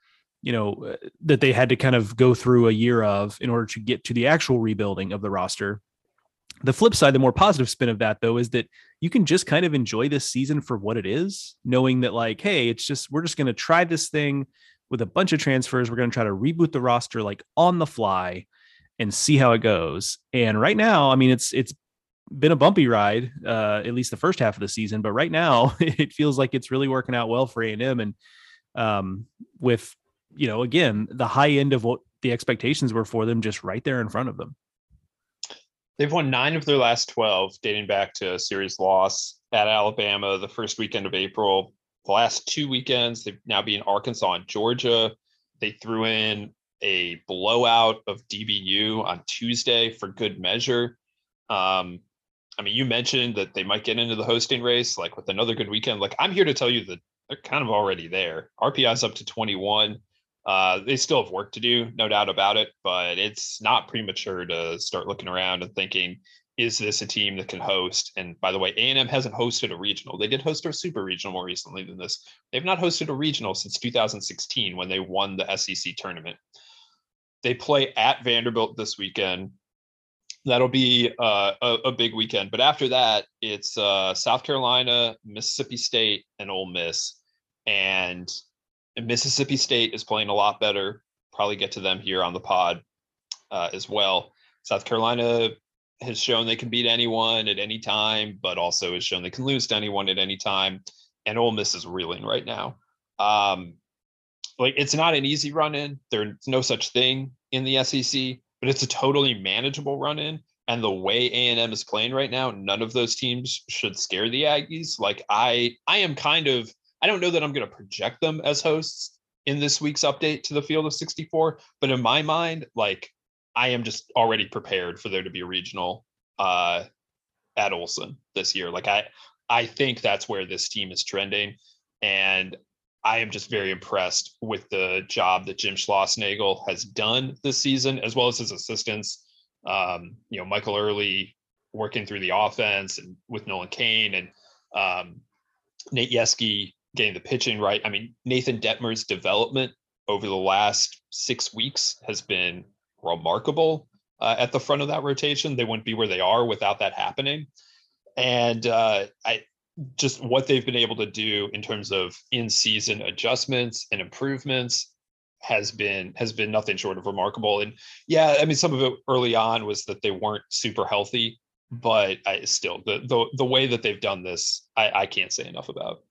that they had to kind of go through a year of in order to get to the actual rebuilding of the roster. The flip side, the more positive spin of that, though, is that you can just kind of enjoy this season for what it is, knowing that like, hey, we're just going to try this thing with a bunch of transfers. We're going to try to reboot the roster like on the fly and see how it goes. And right now, I mean, it's been a bumpy ride, at least the first half of the season, but right now it feels like it's really working out well for A&M. And with, again, the high end of what the expectations were for them just right there in front of them. They've won 9 of their last 12, dating back to a series loss at Alabama the first weekend of April. The last 2 weekends, they've now been Arkansas and Georgia. They threw in a blowout of DBU on Tuesday for good measure. You mentioned that they might get into the hosting race, like with another good weekend. Like, I'm here to tell you that they're kind of already there. RPI is up to 21. They still have work to do, no doubt about it, but it's not premature to start looking around and thinking, is this a team that can host? And by the way, A&M hasn't hosted a regional. They did host a super regional more recently than this. They've not hosted a regional since 2016 when they won the SEC tournament. They play at Vanderbilt this weekend. That'll be a big weekend. But after that, it's South Carolina, Mississippi State, and Ole Miss. And Mississippi State is playing a lot better. Probably get to them here on the pod as well. South Carolina has shown they can beat anyone at any time, but also has shown they can lose to anyone at any time. And Ole Miss is reeling right now. It's not an easy run-in. There's no such thing in the SEC, but it's a totally manageable run-in. And the way A&M is playing right now, none of those teams should scare the Aggies. Like, I am kind of, I don't know that I'm going to project them as hosts in this week's update to the Field of 64, but in my mind, like, I am just already prepared for there to be a regional at Olsen this year. Like, I think that's where this team is trending. And I am just very impressed with the job that Jim Schlossnagle has done this season, as well as his assistants. Michael Early working through the offense and with Nolan Kane and Nate Yeske getting the pitching right. I mean, Nathan Detmer's development over the last 6 weeks has been remarkable. at the front of that rotation. They wouldn't be where they are without that happening. And I just what they've been able to do in terms of in-season adjustments and improvements has been nothing short of remarkable. And yeah, I mean, some of it early on was that they weren't super healthy, but I still the way that they've done this, I can't say enough about.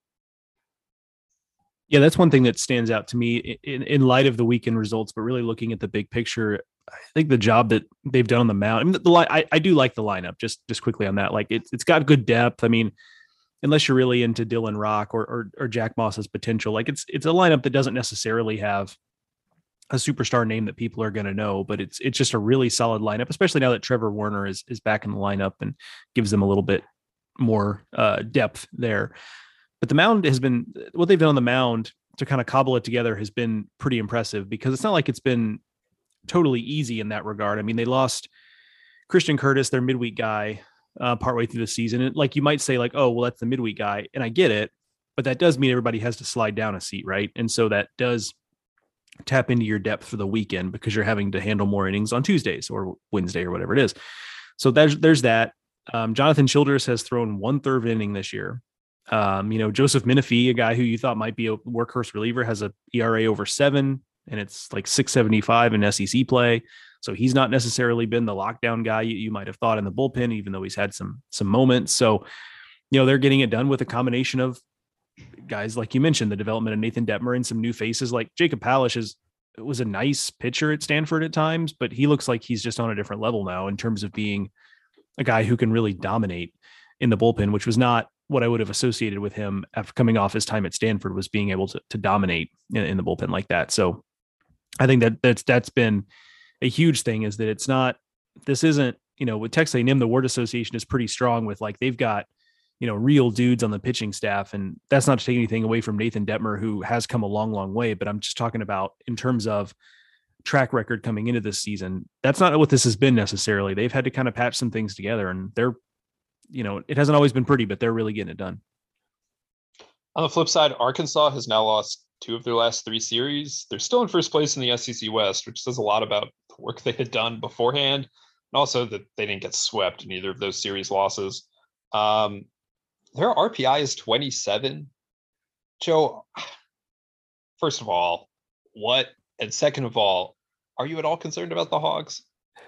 Yeah, that's one thing that stands out to me in light of the weekend results, but really looking at the big picture. I think the job that they've done on the mound. I mean, I do like the lineup. Just quickly on that, like it's got good depth. I mean, unless you're really into Dylan Rock or Jack Moss's potential, like it's a lineup that doesn't necessarily have a superstar name that people are going to know, but it's just a really solid lineup, especially now that Trevor Warner is back in the lineup and gives them a little bit more depth there. But the mound has been what they've done on the mound to kind of cobble it together has been pretty impressive, because it's not like it's been totally easy in that regard. I mean, they lost Christian Curtis, their midweek guy, partway through the season. And like, you might say like, oh, well, that's the midweek guy. And I get it, but that does mean everybody has to slide down a seat. Right. And so that does tap into your depth for the weekend, because you're having to handle more innings on Tuesdays or Wednesday or whatever it is. So there's that. Jonathan Childress has thrown 1/3 inning this year. Joseph Menifee, a guy who you thought might be a workhorse reliever, has a ERA over 7, and it's like 6.75 in SEC play. So he's not necessarily been the lockdown guy you might have thought in the bullpen, even though he's had some moments. So, they're getting it done with a combination of guys, like you mentioned, the development of Nathan Detmer and some new faces. Like Jacob Palish was a nice pitcher at Stanford at times, but he looks like he's just on a different level now in terms of being a guy who can really dominate in the bullpen, which was not what I would have associated with him after coming off his time at Stanford, was being able to dominate in the bullpen like that. So I think that's been a huge thing, is that this isn't, with Texas A&M, the word association is pretty strong with, like, they've got, real dudes on the pitching staff. And that's not to take anything away from Nathan Detmer, who has come a long, long way, but I'm just talking about in terms of track record coming into this season. That's not what this has been necessarily. They've had to kind of patch some things together, and they're, it hasn't always been pretty, but they're really getting it done. On the flip side, Arkansas has now lost 2 of their last 3 series. They're still in first place in the SEC West, which says a lot about the work they had done beforehand, and also that they didn't get swept in either of those series losses. Their RPI is 27. Joe, first of all, what? And second of all, are you at all concerned about the Hogs?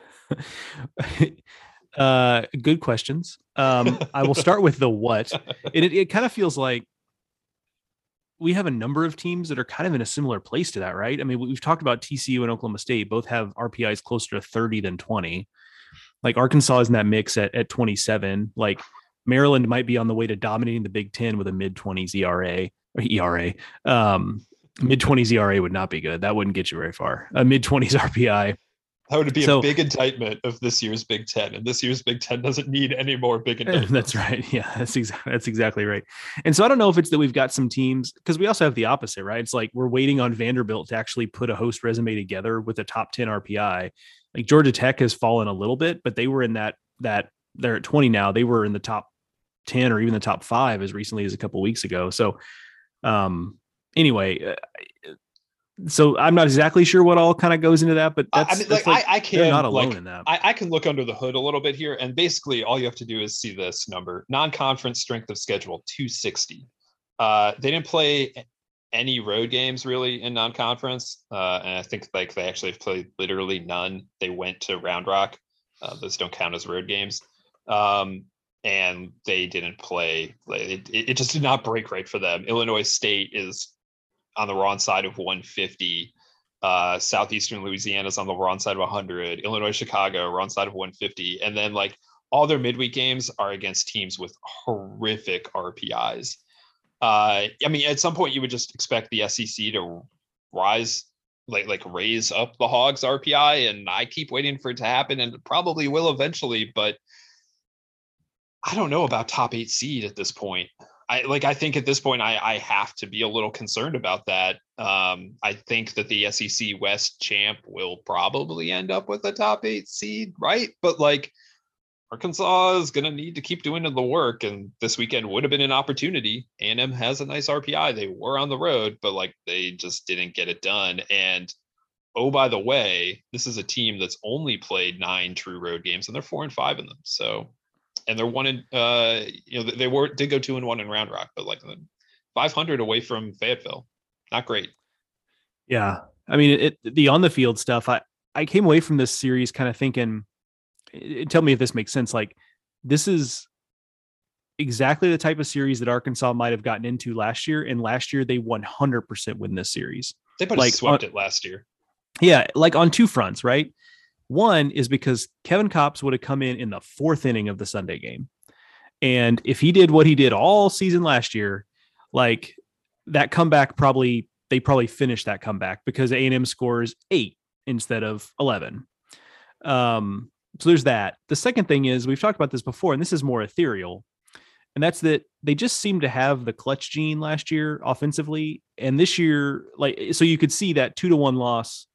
Good questions. I will start with the what. It kind of feels like we have a number of teams that are kind of in a similar place to that, right? I mean, we've talked about TCU and Oklahoma State, both have RPIs closer to 30 than 20. Like Arkansas is in that mix at 27. Like Maryland might be on the way to dominating the Big Ten with a mid-20s ERA. Mid-20s ERA would not be good. That wouldn't get you very far. A mid-20s RPI. That would be a big indictment of this year's Big Ten, and this year's Big Ten doesn't need any more big indictments. That's right. Yeah, that's exactly right. And so I don't know if it's that we've got some teams, because we also have the opposite, right? It's like we're waiting on Vanderbilt to actually put a host resume together with a top 10 RPI. Like Georgia Tech has fallen a little bit, but they were in that they're at 20 now. They were in the top 10 or even the top 5 as recently as a couple of weeks ago. So anyway, so I'm not exactly sure what all kind of goes into that, but I can't, they're not alone in that. I can look under the hood a little bit here, and basically all you have to do is see this number: non-conference strength of schedule 260. They didn't play any road games really in non-conference, and I think like they actually have played literally none. They went to Round Rock; those don't count as road games. And they didn't play. It just did not break right for them. Illinois State is on the wrong side of 150. Southeastern Louisiana is on the wrong side of 100. Illinois Chicago, wrong side of 150. And then like all their midweek games are against teams with horrific RPIs. I mean, at some point you would just expect the SEC to rise, like raise up the Hogs RPI, and I keep waiting for it to happen, and it probably will eventually, but I don't know about top 8 seed at this point. I think at this point I have to be a little concerned about that. I think that the SEC West champ will probably end up with a top 8 seed, right? But like Arkansas is going to need to keep doing the work, and this weekend would have been an opportunity. A&M has a nice RPI. They were on the road, but like they just didn't get it done. And oh, by the way, this is a team that's only played 9 true road games, and they're 4-5 in them. So, and they're did go 2-1 in Round Rock, but like 500 away from Fayetteville, not great. Yeah, I mean, the on the field stuff. I came away from this series kind of thinking, tell me if this makes sense. Like, this is exactly the type of series that Arkansas might have gotten into last year, and last year they 100% win this series. They swept it last year. Yeah, like on two fronts, right? One is because Kevin Kopps would have come in the 4th inning of the Sunday game. And if he did what he did all season last year, like that comeback they probably finished that comeback because A&M scores 8 instead of 11. So there's that. The second thing is, we've talked about this before, and this is more ethereal, and that's that they just seem to have the clutch gene last year offensively. And this year, so you could see that 2-1 loss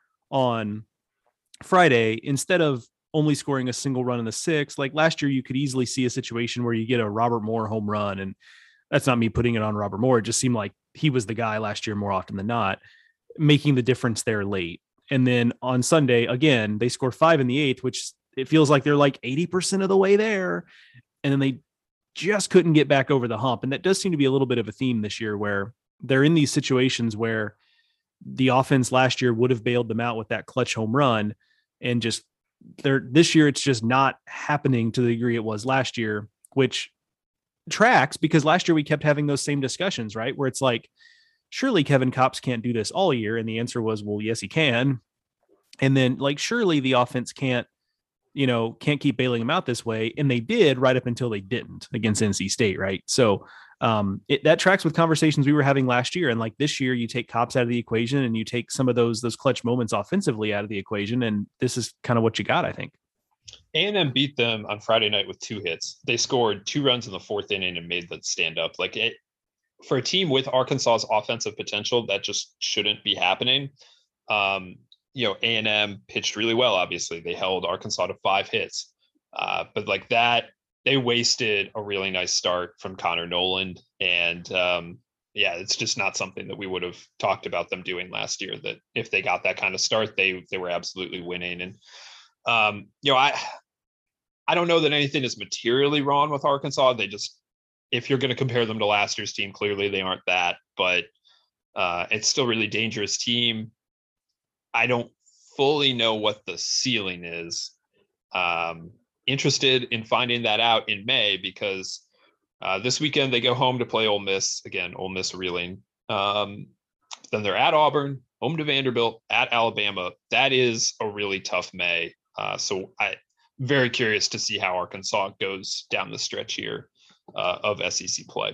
on Friday, instead of only scoring a single run in the 6th, like last year, you could easily see a situation where you get a Robert Moore home run. And that's not me putting it on Robert Moore. It just seemed like he was the guy last year more often than not, making the difference there late. And then on Sunday, again, they score 5 in the 8th, which it feels like they're like 80% of the way there. And then they just couldn't get back over the hump. And that does seem to be a little bit of a theme this year, where they're in these situations where the offense last year would have bailed them out with that clutch home run. And just this year, it's just not happening to the degree it was last year, which tracks because last year we kept having those same discussions, right? Where it's like, surely Kevin Kopps can't do this all year. And the answer was, well, yes, he can. And then like, surely the offense can't keep bailing him out this way. And they did right up until they didn't against NC State. Right. So that tracks with conversations we were having last year. And like this year, you take Kopps out of the equation and you take some of those clutch moments offensively out of the equation. And this is kind of what you got, I think. A&M beat them on Friday night with 2 hits. They scored 2 runs in the 4th inning and made that stand up. Like, for a team with Arkansas's offensive potential, that just shouldn't be happening. A&M pitched really well. Obviously, they held Arkansas to 5 hits, but like that, they wasted a really nice start from Connor Noland. And it's just not something that we would have talked about them doing last year, that if they got that kind of start, they were absolutely winning. And I don't know that anything is materially wrong with Arkansas. They just, if you're going to compare them to last year's team, clearly they aren't that, but it's still a really dangerous team. I don't fully know what the ceiling is. Interested in finding that out in May, because this weekend they go home to play Ole Miss. Again, Ole Miss reeling. Then they're at Auburn, home to Vanderbilt, at Alabama. That is a really tough May. So I'm very curious to see how Arkansas goes down the stretch here of SEC play.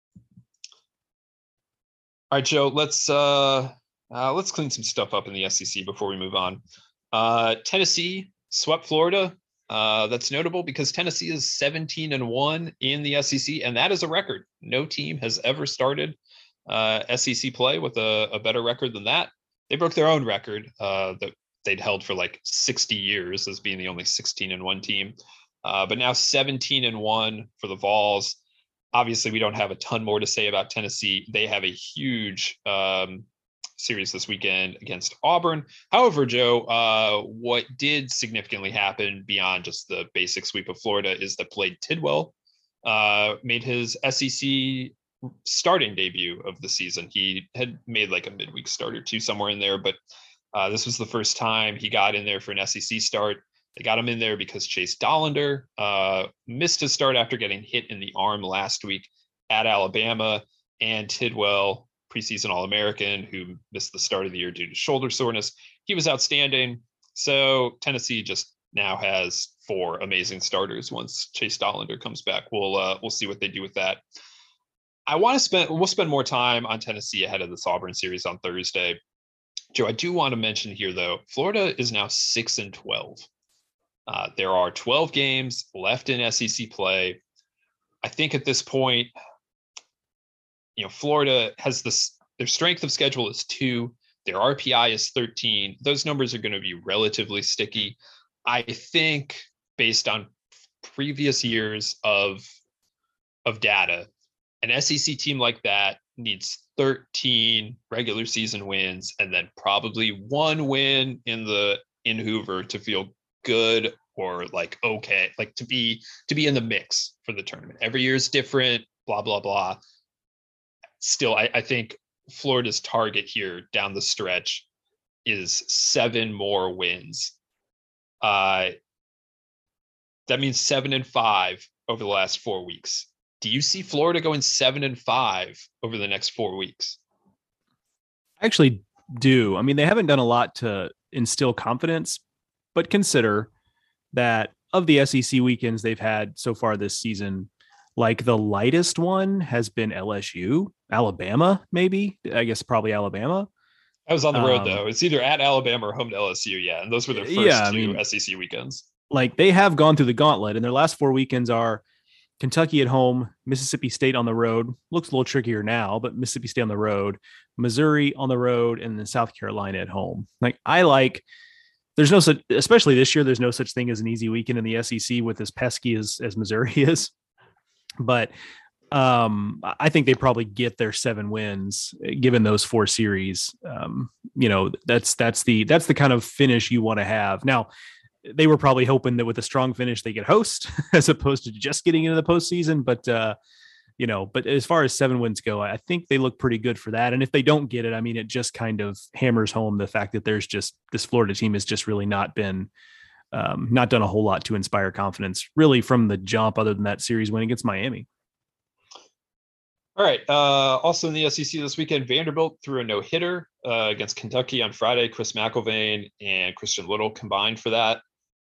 All right, Joe, let's clean some stuff up in the SEC before we move on. Tennessee swept Florida. That's notable because Tennessee is 17-1 in the SEC, and that is a record. No team has ever started SEC play with a better record than that. They broke their own record that they'd held for like 60 years as being the only 16-1 team. But now 17-1 for the Vols. Obviously, we don't have a ton more to say about Tennessee. They have a huge series this weekend against Auburn. However, Joe, what did significantly happen beyond just the basic sweep of Florida is that Blade Tidwell made his SEC starting debut of the season. He had made like a midweek start or two somewhere in there, but this was the first time he got in there for an SEC start. They got him in there because Chase Dollander missed his start after getting hit in the arm last week at Alabama, and Tidwell, preseason All-American, who missed the start of the year due to shoulder soreness. He was outstanding. So Tennessee just now has 4 amazing starters once Chase Dollander comes back. We'll see what they do with that. We'll spend more time on Tennessee ahead of this Auburn series on Thursday. Joe, I do want to mention here, though, Florida is now 6-12. There are 12 games left in SEC play. I think at this point, Florida has their strength of schedule is 2. Their RPI is 13. Those numbers are going to be relatively sticky. I think based on previous years of data, an SEC team like that needs 13 regular season wins and then probably one win in Hoover to feel good or like okay, like to be in the mix for the tournament. Every year is different, blah blah blah. Still, I think Florida's target here down the stretch is 7 more wins. That means 7-5 over the last 4 weeks. Do you see Florida going 7-5 over the next 4 weeks? I actually do. I mean, they haven't done a lot to instill confidence, but consider that of the SEC weekends they've had so far this season, like the lightest one has been LSU, Alabama, maybe. I guess probably Alabama. I was on the road though. It's either at Alabama or home to LSU. Yeah, and those were their first two SEC weekends. Like they have gone through the gauntlet, and their last 4 weekends are Kentucky at home, Mississippi State on the road. Looks a little trickier now, but Mississippi State on the road, Missouri on the road, and then South Carolina at home. There's no such, especially this year, there's no such thing as an easy weekend in the SEC with as pesky as Missouri is. But I think they probably get their 7 wins given those 4 series. That's the kind of finish you want to have. Now, they were probably hoping that with a strong finish they could host as opposed to just getting into the postseason. But but as far as 7 wins go, I think they look pretty good for that. And if they don't get it, I mean, it just kind of hammers home the fact that there's just this Florida team has just really not been not done a whole lot to inspire confidence really from the jump, other than that series win against Miami. All right. Also in the SEC this weekend, Vanderbilt threw a no-hitter against Kentucky on Friday. Chris McIlvain and Christian Little combined for that.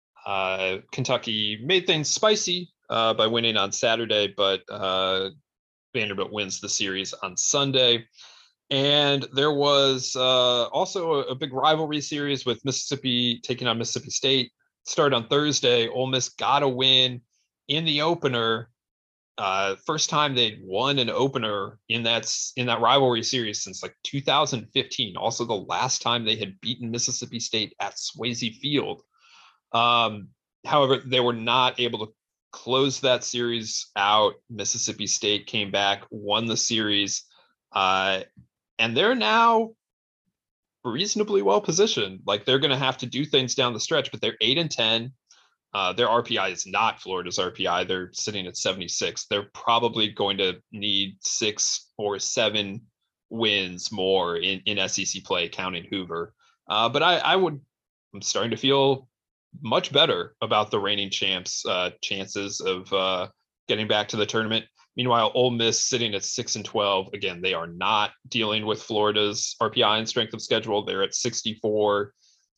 Kentucky made things spicy by winning on Saturday, but Vanderbilt wins the series on Sunday. And there was also a big rivalry series with Mississippi taking on Mississippi State. Started on Thursday. Ole Miss got a win in the opener. First time they'd won an opener in that rivalry series since like 2015. Also the last time they had beaten Mississippi State at Swayze Field. However, they were not able to close that series out. Mississippi State came back, won the series, and they're now reasonably well positioned. Like they're going to have to do things down the stretch, but they're 8-10. Their RPI is not Florida's RPI. They're sitting at 76. They're probably going to need 6 or 7 wins more in SEC play, counting Hoover. But I'm starting to feel much better about the reigning champs' chances of getting back to the tournament. Meanwhile, Ole Miss sitting at 6-12. Again, they are not dealing with Florida's RPI and strength of schedule. They're at 64.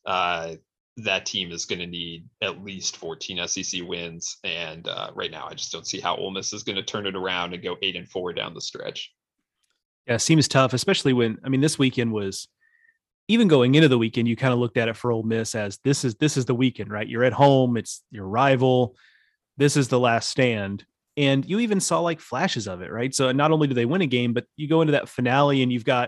That team is going to need at least 14 SEC wins. And right now, I just don't see how Ole Miss is going to turn it around and go 8-4 down the stretch. Yeah, it seems tough, especially when, I mean, this weekend was, even going into the weekend, you kind of looked at it for Ole Miss as this is the weekend, right? You're at home. It's your rival. This is the last stand. And you even saw like flashes of it, right? So not only do they win a game, but you go into that finale and you've got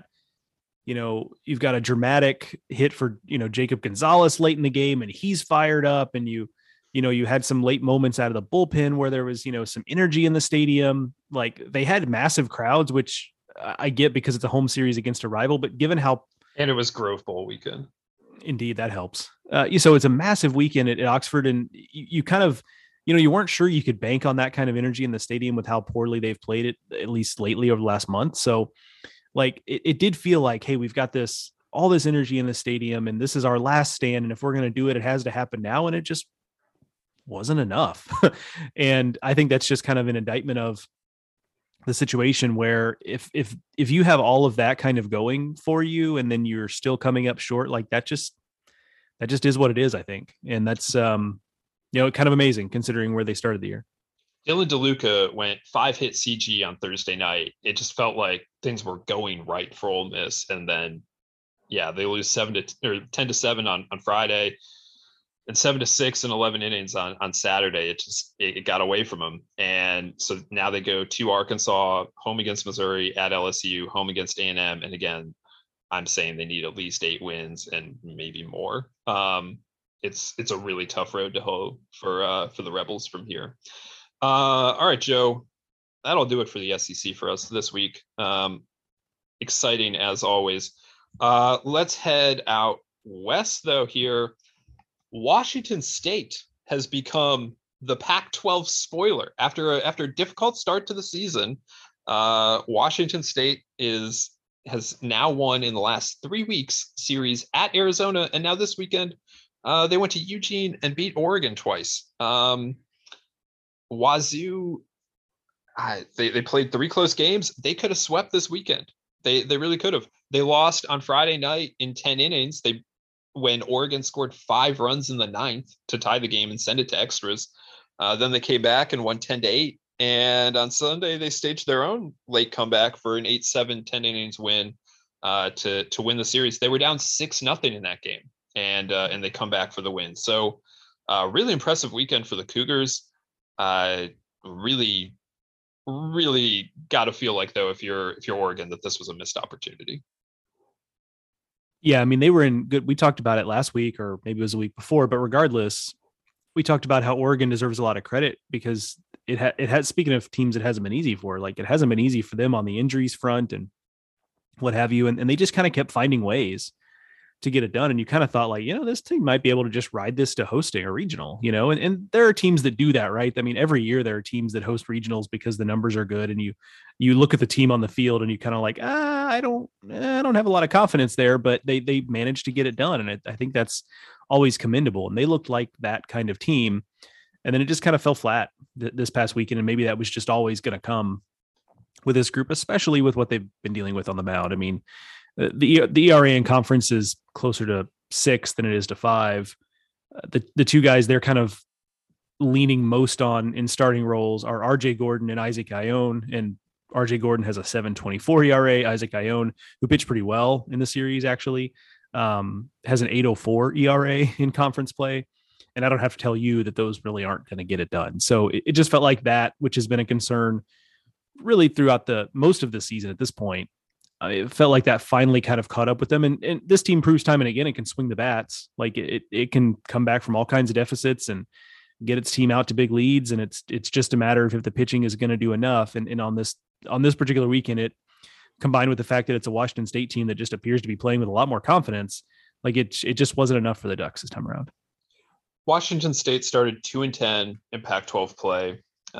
a dramatic hit for, Jacob Gonzalez late in the game and he's fired up, and you had some late moments out of the bullpen where there was, some energy in the stadium. Like they had massive crowds, which I get because it's a home series against a rival, but given how, and it was Grove Bowl weekend. Indeed, that helps. So it's a massive weekend at Oxford, and you kind of, you weren't sure you could bank on that kind of energy in the stadium with how poorly they've played it, at least lately over the last month. So like it did feel like, hey, we've got all this energy in the stadium and this is our last stand. And if we're going to do it, it has to happen now. And it just wasn't enough. And I think that's just kind of an indictment of the situation where if you have all of that kind of going for you and then you're still coming up short, like that just is what it is, I think. And that's, kind of amazing considering where they started the year. Dylan DeLuca went 5-hit CG on Thursday night. It just felt like things were going right for Ole Miss. And then, they lose 10-7 on Friday and 7-6 in 11 innings on Saturday. It got away from them. And so now they go to Arkansas, home against Missouri, at LSU, home against A&M. And again, I'm saying they need at least 8 wins and maybe more. It's a really tough road to hoe for the Rebels from here. All right, Joe, that'll do it for the SEC for us this week. exciting as always. Let's head out west though here. Washington State has become the Pac-12 spoiler after a difficult start to the season. Washington State has now won in the last 3 weeks series at Arizona, and now this weekend they went to Eugene and beat Oregon twice. Wazoo, they played 3 close games. They could have swept this weekend. They really could have. They lost on Friday night in 10 innings. When Oregon scored 5 runs in the 9th to tie the game and send it to extras. Then they came back and won 10-8. And on Sunday, they staged their own late comeback for an 8-7, 10 innings win to win the series. They were down 6-0 in that game, and they come back for the win. So really impressive weekend for the Cougars. Really got to feel like, though, if you're Oregon, that this was a missed opportunity. Yeah, I mean, they were in good. We talked about it last week, or maybe it was a week before, but regardless, we talked about how Oregon deserves a lot of credit because it has, speaking of teams it hasn't been easy for, like it hasn't been easy for them on the injuries front and what have you. And they just kind of kept finding ways to get it done. And you kind of thought like, this team might be able to just ride this to hosting a regional, and there are teams that do that, right? I mean, every year there are teams that host regionals because the numbers are good. And you look at the team on the field and you kind of like, I don't have a lot of confidence there, but they managed to get it done. And I think that's always commendable. And they looked like that kind of team. And then it just kind of fell flat this past weekend. And maybe that was just always going to come with this group, especially with what they've been dealing with on the mound. I mean, the ERA in conference is closer to 6 than it is to 5. The two guys they're kind of leaning most on in starting roles are RJ Gordon and Isaac Ione. And RJ Gordon has a 7.24 ERA. Isaac Ione, who pitched pretty well in the series, actually has an 8.04 ERA in conference play. And I don't have to tell you that those really aren't going to get it done. So it just felt like that, which has been a concern really throughout most of the season at this point. It felt like that finally kind of caught up with them. And this team proves time and again, it can swing the bats. Like it can come back from all kinds of deficits and get its team out to big leads. And it's just a matter of if the pitching is going to do enough. And on this particular weekend, it combined with the fact that it's a Washington State team that just appears to be playing with a lot more confidence. Like it just wasn't enough for the Ducks this time around. Washington State started 2-10 in Pac-12 play.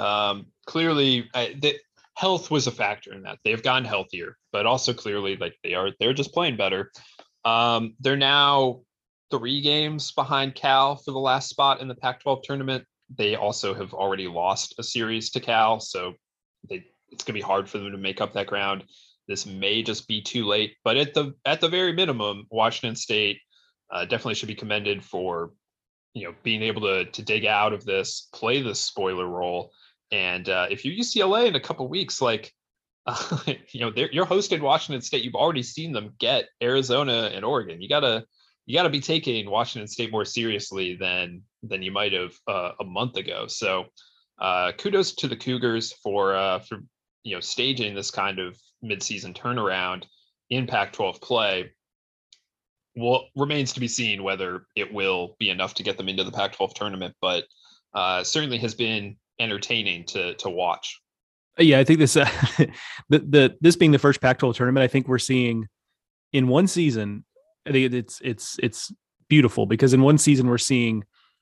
Clearly, health was a factor in that. They've gotten healthier, but also clearly, like they're just playing better. They're now 3 games behind Cal for the last spot in the Pac-12 tournament. They also have already lost a series to Cal, so it's going to be hard for them to make up that ground. This may just be too late, but at the very minimum, Washington State definitely should be commended for being able to dig out of this, play this spoiler role. And if you're UCLA in a couple of weeks, like you're hosting Washington State, you've already seen them get Arizona and Oregon. You gotta be taking Washington State more seriously than you might have a month ago. So kudos to the Cougars for staging this kind of midseason turnaround in Pac-12 play. Well, remains to be seen whether it will be enough to get them into the Pac-12 tournament, but certainly has been entertaining to watch. Yeah, I think this this being the first Pac-12 tournament, I think we're seeing in one season. I think it's beautiful because in one season we're seeing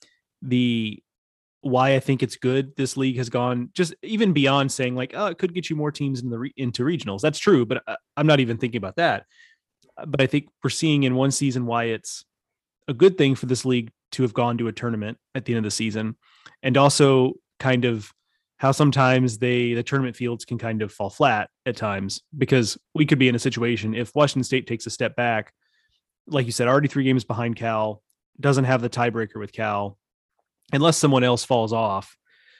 why I think it's good. This league has gone just even beyond saying like, oh, it could get you more teams into regionals. That's true, but I'm not even thinking about that. But I think we're seeing in one season why it's a good thing for this league to have gone to a tournament at the end of the season, and also kind of how sometimes the tournament fields can kind of fall flat at times, because we could be in a situation if Washington State takes a step back, like you said, already 3 games behind Cal, doesn't have the tiebreaker with Cal, unless someone else falls off.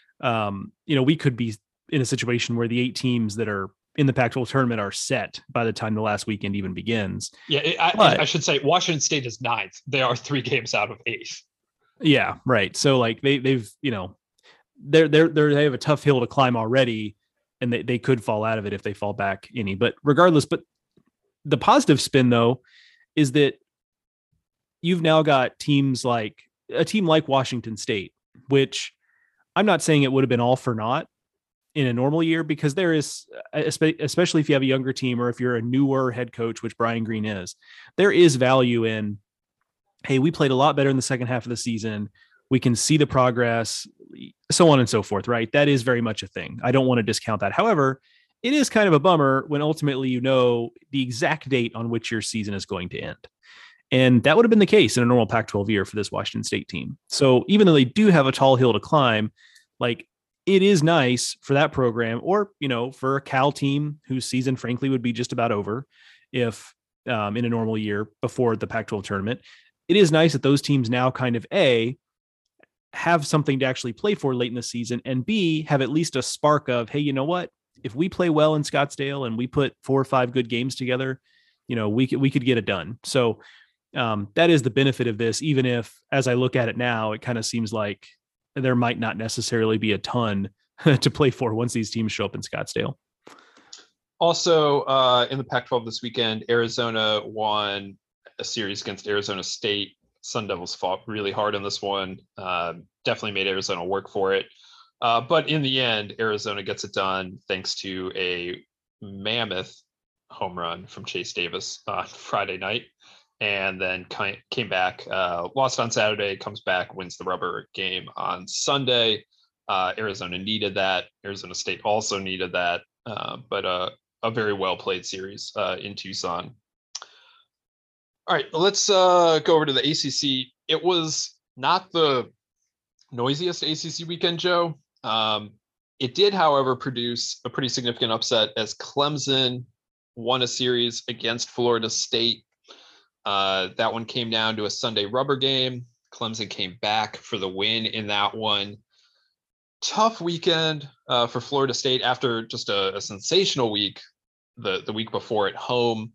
We could be in a situation where the 8 teams that are in the Pac-12 tournament are set by the time the last weekend even begins. Yeah, I should say Washington State is 9th. They are 3 games out of 8th. Yeah, right. So like they've they have a tough hill to climb already, and they could fall out of it if they fall back any. But regardless, the positive spin though is that you've now got teams like a team like Washington State, which I'm not saying it would have been all for naught in a normal year, because there is, especially if you have a younger team or if you're a newer head coach, which Brian Green is, there is value in, hey, we played a lot better in the second half of the season. We can see the progress, so on and so forth, right? That is very much a thing. I don't want to discount that. However, it is kind of a bummer when ultimately you know the exact date on which your season is going to end. And that would have been the case in a normal Pac-12 year for this Washington State team. So even though they do have a tall hill to climb, like, it is nice for that program, or, you know, for a Cal team whose season frankly would be just about over if in a normal year before the Pac-12 tournament, it is nice that those teams now kind of have something to actually play for late in the season, and B, have at least a spark of, hey, you know what, if we play well in Scottsdale and we put 4 or 5 good games together, you know, we could get it done. So that is the benefit of this, even if, as I look at it now, it kind of seems like there might not necessarily be a ton to play for once these teams show up in Scottsdale. Also, in the Pac-12 this weekend, Arizona won a series against Arizona State. Sun Devils fought really hard on this one. Definitely made Arizona work for it. But in the end, Arizona gets it done thanks to a mammoth home run from Chase Davis on Friday night. And then came back, lost on Saturday, comes back, wins the rubber game on Sunday. Arizona needed that. Arizona State also needed that. But a very well-played series in Tucson. All right, let's go over to the ACC. It was not the noisiest ACC weekend, Joe. It did, however, produce a pretty significant upset as Clemson won a series against Florida State. That one came down to a Sunday rubber game. Clemson came back for the win in that one. Tough weekend for Florida State after just a sensational week the week before at home.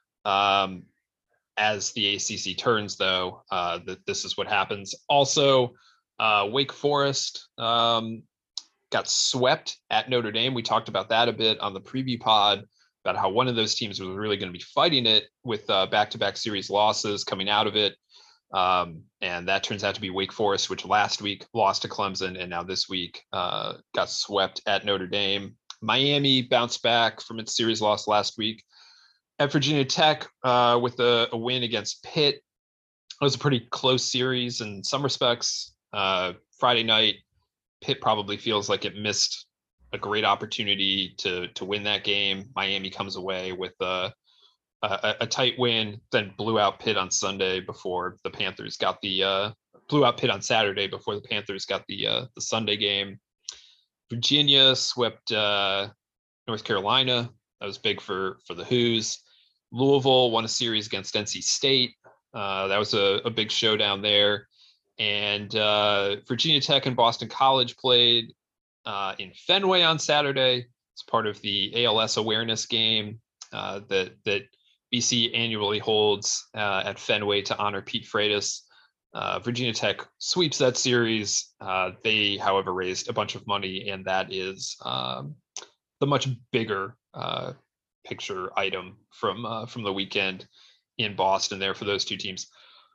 As the ACC turns, though, this is what happens. Also, Wake Forest got swept at Notre Dame. We talked about that a bit on the preview pod, about how one of those teams was really going to be fighting it with back-to-back series losses coming out of it. And that turns out to be Wake Forest, which last week lost to Clemson, and now this week got swept at Notre Dame. Miami bounced back from its series loss last week at Virginia Tech with a win against Pitt. It was a pretty close series in some respects. Friday night, Pitt probably feels like it missed a great opportunity to win that game. Miami comes away with a tight win, then blew out Pitt on Sunday before the Panthers got blew out Pitt on Saturday before the Panthers got the Sunday game. Virginia swept North Carolina. That was big for the Hoos. Louisville won a series against NC State. That was a big showdown there. And Virginia Tech and Boston College played in Fenway on Saturday. It's part of the ALS awareness game that BC annually holds at Fenway to honor Pete Freitas. Virginia Tech sweeps that series. They, however, raised a bunch of money, and that is the much bigger picture item from the weekend in Boston there for those two teams.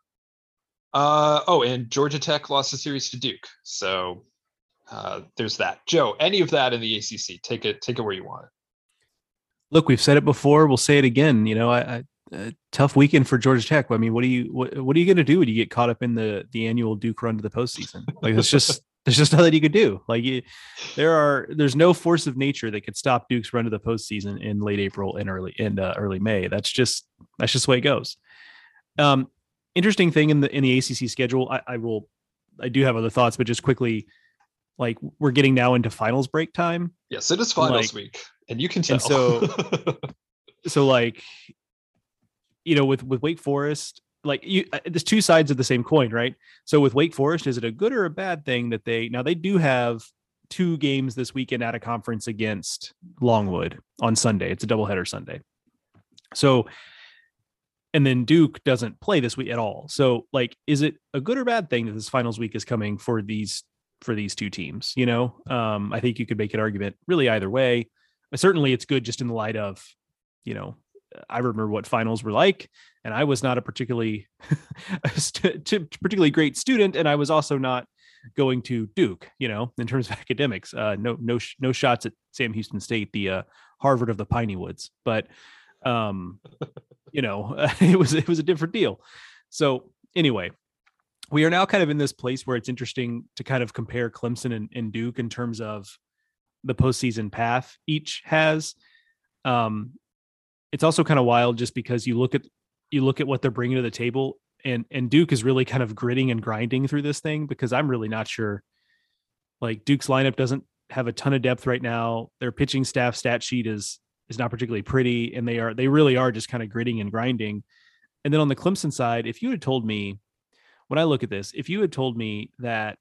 And Georgia Tech lost the series to Duke. So there's that. Joe, any of that in the ACC, take it where you want it. Look, we've said it before. We'll say it again. You know, a tough weekend for Georgia Tech. I mean, what are you going to do when you get caught up in the annual Duke run to the postseason? Like, there's just nothing you could do. Like, there's no force of nature that could stop Duke's run to the postseason in late April and early May. That's just the way it goes. Interesting thing in the ACC schedule. I do have other thoughts, but just quickly, like, we're getting now into finals break time. Yes, it is finals week, and you can tell. So like, you know, with Wake Forest, like, there's two sides of the same coin, right? So with Wake Forest, is it a good or a bad thing that they do have 2 games this weekend at a conference against Longwood on Sunday? It's a doubleheader Sunday. So, and then Duke doesn't play this week at all. So, like, is it a good or bad thing that this finals week is coming for these 2 teams? You know, I think you could make an argument really either way. Certainly it's good just in the light of, you know, I remember what finals were like, and I was not a particularly great student, and I was also not going to Duke, in terms of academics. No shots at Sam Houston State, the Harvard of the Piney Woods, but it was a different deal. So anyway, we are now kind of in this place where it's interesting to kind of compare Clemson and Duke in terms of the postseason path each has. It's also kind of wild just because you look at what they're bringing to the table, and Duke is really kind of gritting and grinding through this thing, because I'm really not sure. Like, Duke's lineup doesn't have a ton of depth right now. Their pitching staff stat sheet is not particularly pretty, and they really are just kind of gritting and grinding. And then on the Clemson side, if you had told me, when I look at this, if you had told me that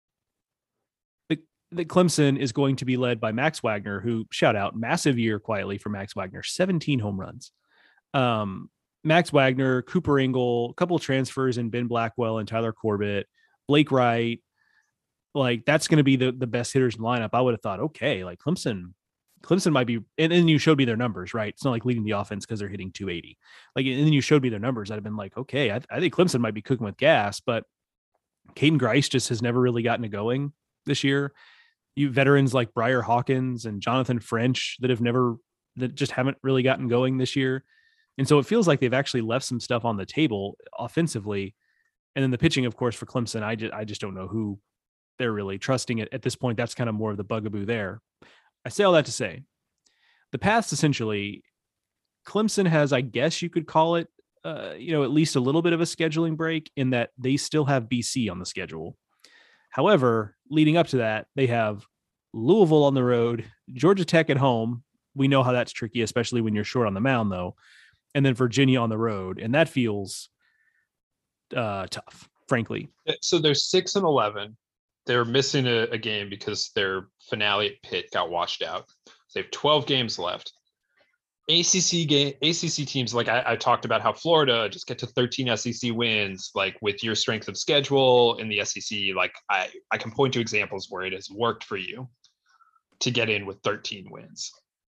Clemson is going to be led by Max Wagner, who, shout out, massive year quietly for Max Wagner, 17 home runs. Max Wagner, Cooper Ingle, a couple of transfers in Ben Blackwell and Tyler Corbett, Blake Wright, like that's going to be the best hitters in the lineup. I would have thought, okay, like Clemson might be, and then you showed me their numbers, right? It's not like leading the offense because they're hitting 280. Like, and then you showed me their numbers. I'd have been like, okay, I think Clemson might be cooking with gas, but Caden Grice just has never really gotten it going this year. You veterans like Briar Hawkins and Jonathan French that just haven't really gotten going this year. And so it feels like they've actually left some stuff on the table offensively. And then the pitching, of course, for Clemson, I just don't know who they're really trusting at this point. That's kind of more of the bugaboo there. I say all that to say, the paths essentially, Clemson has, I guess you could call it, at least a little bit of a scheduling break, in that they still have BC on the schedule. However, leading up to that, they have Louisville on the road, Georgia Tech at home. We know how that's tricky, especially when you're short on the mound, though. And then Virginia on the road. And that feels tough, frankly. So they're 6-11. They're missing a game because their finale at Pitt got washed out. So they have 12 games left. ACC teams, like I talked about how Florida just get to 13 SEC wins, like with your strength of schedule in the SEC, like I can point to examples where it has worked for you to get in with 13 wins.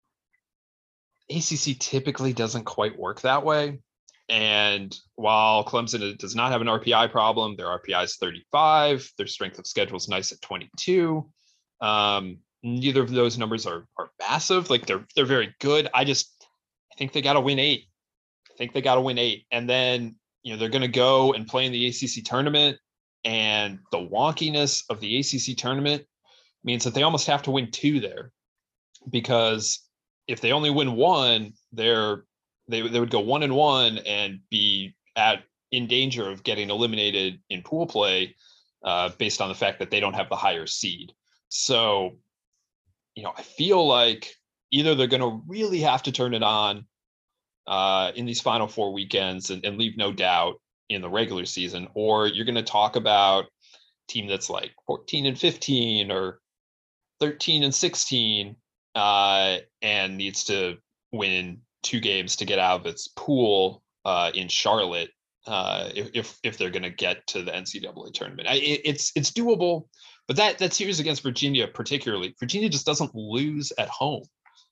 ACC typically doesn't quite work that way. And while Clemson does not have an RPI problem, their RPI is 35, their strength of schedule is nice at 22. Neither of those numbers are massive. Like they're very good. I think they got to win 8. And then, they're going to go and play in the ACC tournament, and the wonkiness of the ACC tournament means that they almost have to win 2 there, because if they only win 1, they would go 1-1 and be in danger of getting eliminated in pool play based on the fact that they don't have the higher seed. So, I feel like either they're going to really have to turn it on in these final 4 weekends and leave no doubt in the regular season, or you're going to talk about a team that's like 14-15 or 13-16 and needs to win 2 games to get out of its pool in Charlotte if they're going to get to the NCAA tournament. It's doable, but that series against Virginia particularly, Virginia just doesn't lose at home.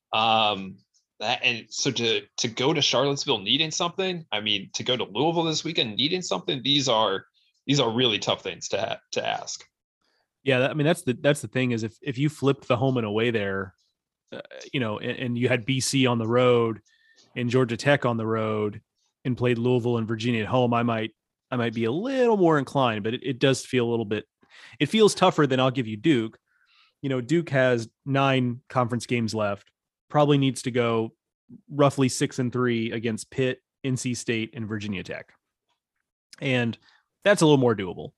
And so to go to Charlottesville needing something, to go to Louisville this weekend needing something, these are really tough things to ask. Yeah, that's the thing is if you flip the home and away there, and you had BC on the road and Georgia Tech on the road and played Louisville and Virginia at home, I might be a little more inclined, but it does feel a little bit, it feels tougher than I'll give you Duke. Duke has 9 conference games left, probably needs to go roughly 6-3 against Pitt, NC State, and Virginia Tech. And that's a little more doable.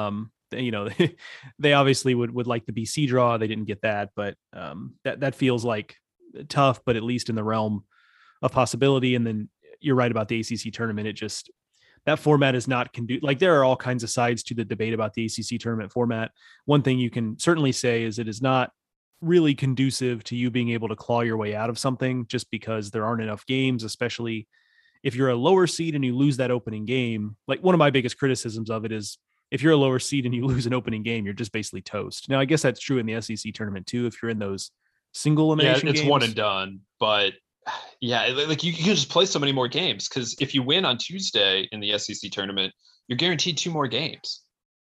They obviously would like the BC draw. They didn't get that, but that feels like tough, but at least in the realm of possibility. And then you're right about the ACC tournament. That format is not like there are all kinds of sides to the debate about the ACC tournament format. One thing you can certainly say is it is not really conducive to you being able to claw your way out of something, just because there aren't enough games, especially if you're a lower seed and you lose that opening game. Like, one of my biggest criticisms of it is if you're a lower seed and you lose an opening game, you're just basically toast. Now, I guess that's true in the SEC tournament too, if you're in those single elimination games. It's one and done, but yeah, like you can just play so many more games, because if you win on Tuesday in the SEC tournament, you're guaranteed 2 more games.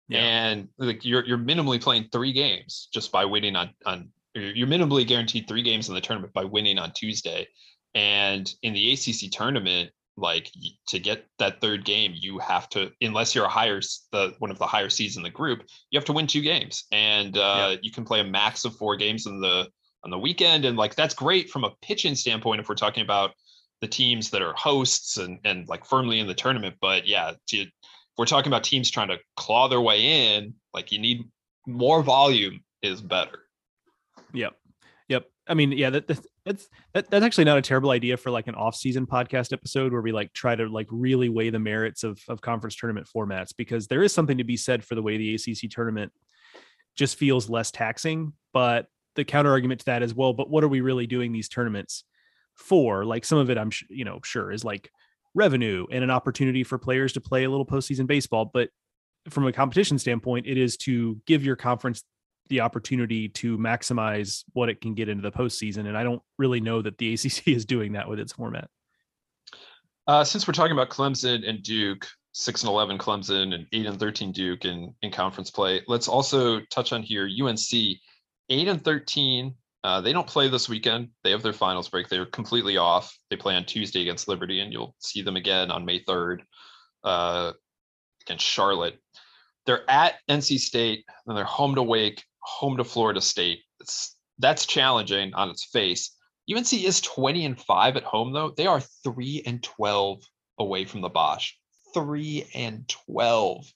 And like you're minimally playing 3 games just by winning on you're minimally guaranteed 3 games in the tournament by winning on Tuesday. And in the ACC tournament, like to get that 3rd game, you have to, unless you're one of the higher seeds in the group, you have to win 2 games. And you can play a max of 4 games on the weekend. And like, that's great from a pitching standpoint if we're talking about the teams that are hosts and like firmly in the tournament. But yeah, if we're talking about teams trying to claw their way in, like you need more volume is better. Yep. I mean, yeah, that's actually not a terrible idea for like an off-season podcast episode where we like try to like really weigh the merits of conference tournament formats, because there is something to be said for the way the ACC tournament just feels less taxing. But the counter argument to that is, well, but what are we really doing these tournaments for? Like some of it, I'm sure is like revenue and an opportunity for players to play a little postseason baseball. But from a competition standpoint, it is to give your conference the opportunity to maximize what it can get into the postseason. And I don't really know that the ACC is doing that with its format. Since we're talking about Clemson and Duke, 6-11 Clemson and 8-13 Duke in conference play, let's also touch on here UNC 8-13. They don't play this weekend. They have their finals break. They're completely off. They play on Tuesday against Liberty, and you'll see them again on May 3rd against Charlotte. They're at NC State, and they're home to Wake, home to Florida State. That's challenging on its face. UNC is 20-5 at home, though. They are 3-12 away from the Bosch. 3-12.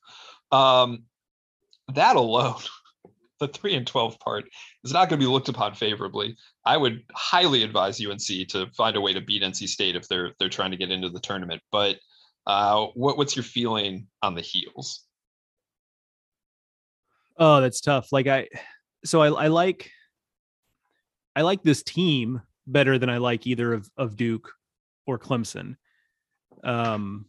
That alone, the 3-12 part, is not going to be looked upon favorably. I would highly advise UNC to find a way to beat NC State if they're trying to get into the tournament. But what's your feeling on the heels? Oh, that's tough. Like I like this team better than I like either of Duke or Clemson. I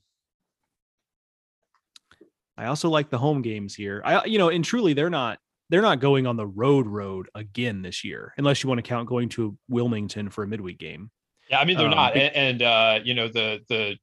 also like the home games here. And truly they're not going on the road again this year, unless you want to count going to Wilmington for a midweek game. Yeah, I mean they're not. The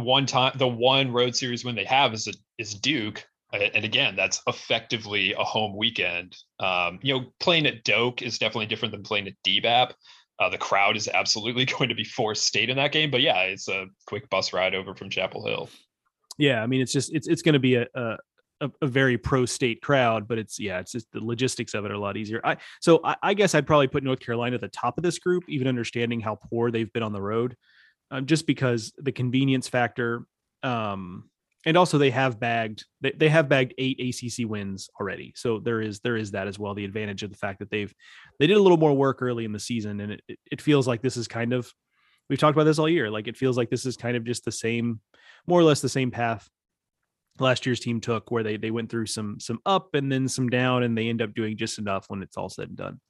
one road series win they have is Duke. And again, that's effectively a home weekend. Playing at Doak is definitely different than playing at DBAP. The crowd is absolutely going to be Forest State in that game. But yeah, it's a quick bus ride over from Chapel Hill. Yeah, I mean, it's going to be a very pro-state crowd, but it's just the logistics of it are a lot easier. I guess I'd probably put North Carolina at the top of this group, even understanding how poor they've been on the road, just because the convenience factor. And also they have bagged 8 ACC wins already. So there is that as well. The advantage of the fact that they did a little more work early in the season. And it feels like this is kind of, we've talked about this all year. Like it feels like this is kind of just the same, more or less the same path last year's team took, where they went through some up and then some down, and they end up doing just enough when it's all said and done.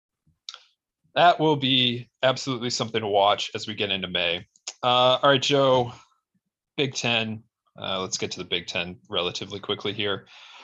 That will be absolutely something to watch as we get into May. All right, Joe, Big Ten. Let's get to the Big Ten relatively quickly here.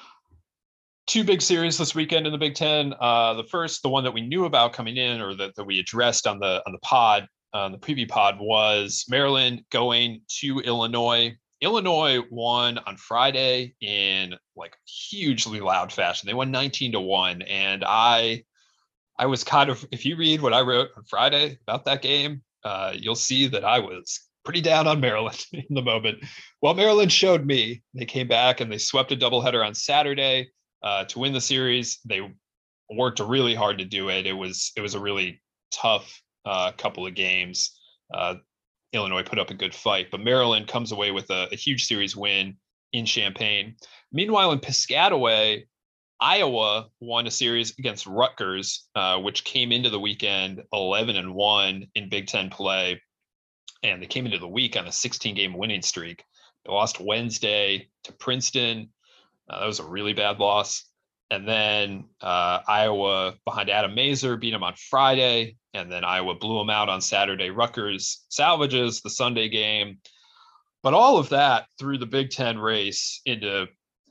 2 big series this weekend in the Big Ten. The first, the one that we knew about coming in, or that we addressed on the pod, on the preview pod, was Maryland going to Illinois. Illinois won on Friday in like hugely loud fashion. They won 19-1, and I was kind of, if you read what I wrote on Friday about that game, you'll see that I was pretty down on Maryland in the moment. Well, Maryland showed me. They came back and they swept a doubleheader on Saturday to win the series. They worked really hard to do it. It was a really tough couple of games. Illinois put up a good fight, but Maryland comes away with a huge series win in Champaign. Meanwhile, in Piscataway, Iowa won a series against Rutgers, which came into the weekend 11-1 in Big Ten play. And they came into the week on a 16-game winning streak. They lost Wednesday to Princeton. That was a really bad loss. And then Iowa, behind Adam Mazur, beat them on Friday. And then Iowa blew them out on Saturday. Rutgers salvages the Sunday game. But all of that threw the Big Ten race into,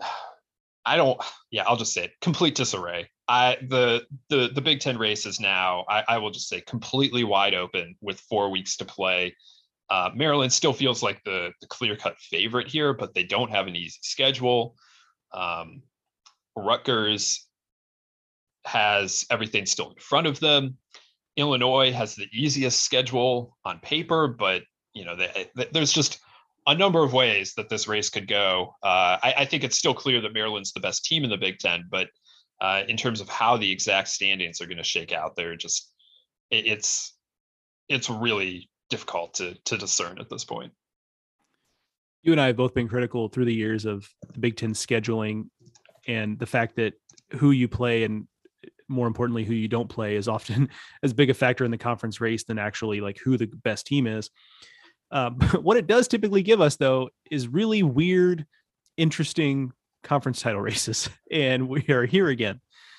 I'll just say it, complete disarray. The Big Ten race is now, I will just say, completely wide open with 4 weeks to play. Maryland still feels like the clear-cut favorite here, but they don't have an easy schedule. Rutgers has everything still in front of them. Illinois has the easiest schedule on paper, but there's just a number of ways that this race could go. I think it's still clear that Maryland's the best team in the Big Ten, but in terms of how the exact standings are going to shake out, it's really difficult to discern at this point. You and I have both been critical through the years of the Big Ten scheduling and the fact that who you play and more importantly, who you don't play is often as big a factor in the conference race than actually like who the best team is. What it does typically give us though, is really weird, interesting conference title races. And we are here again.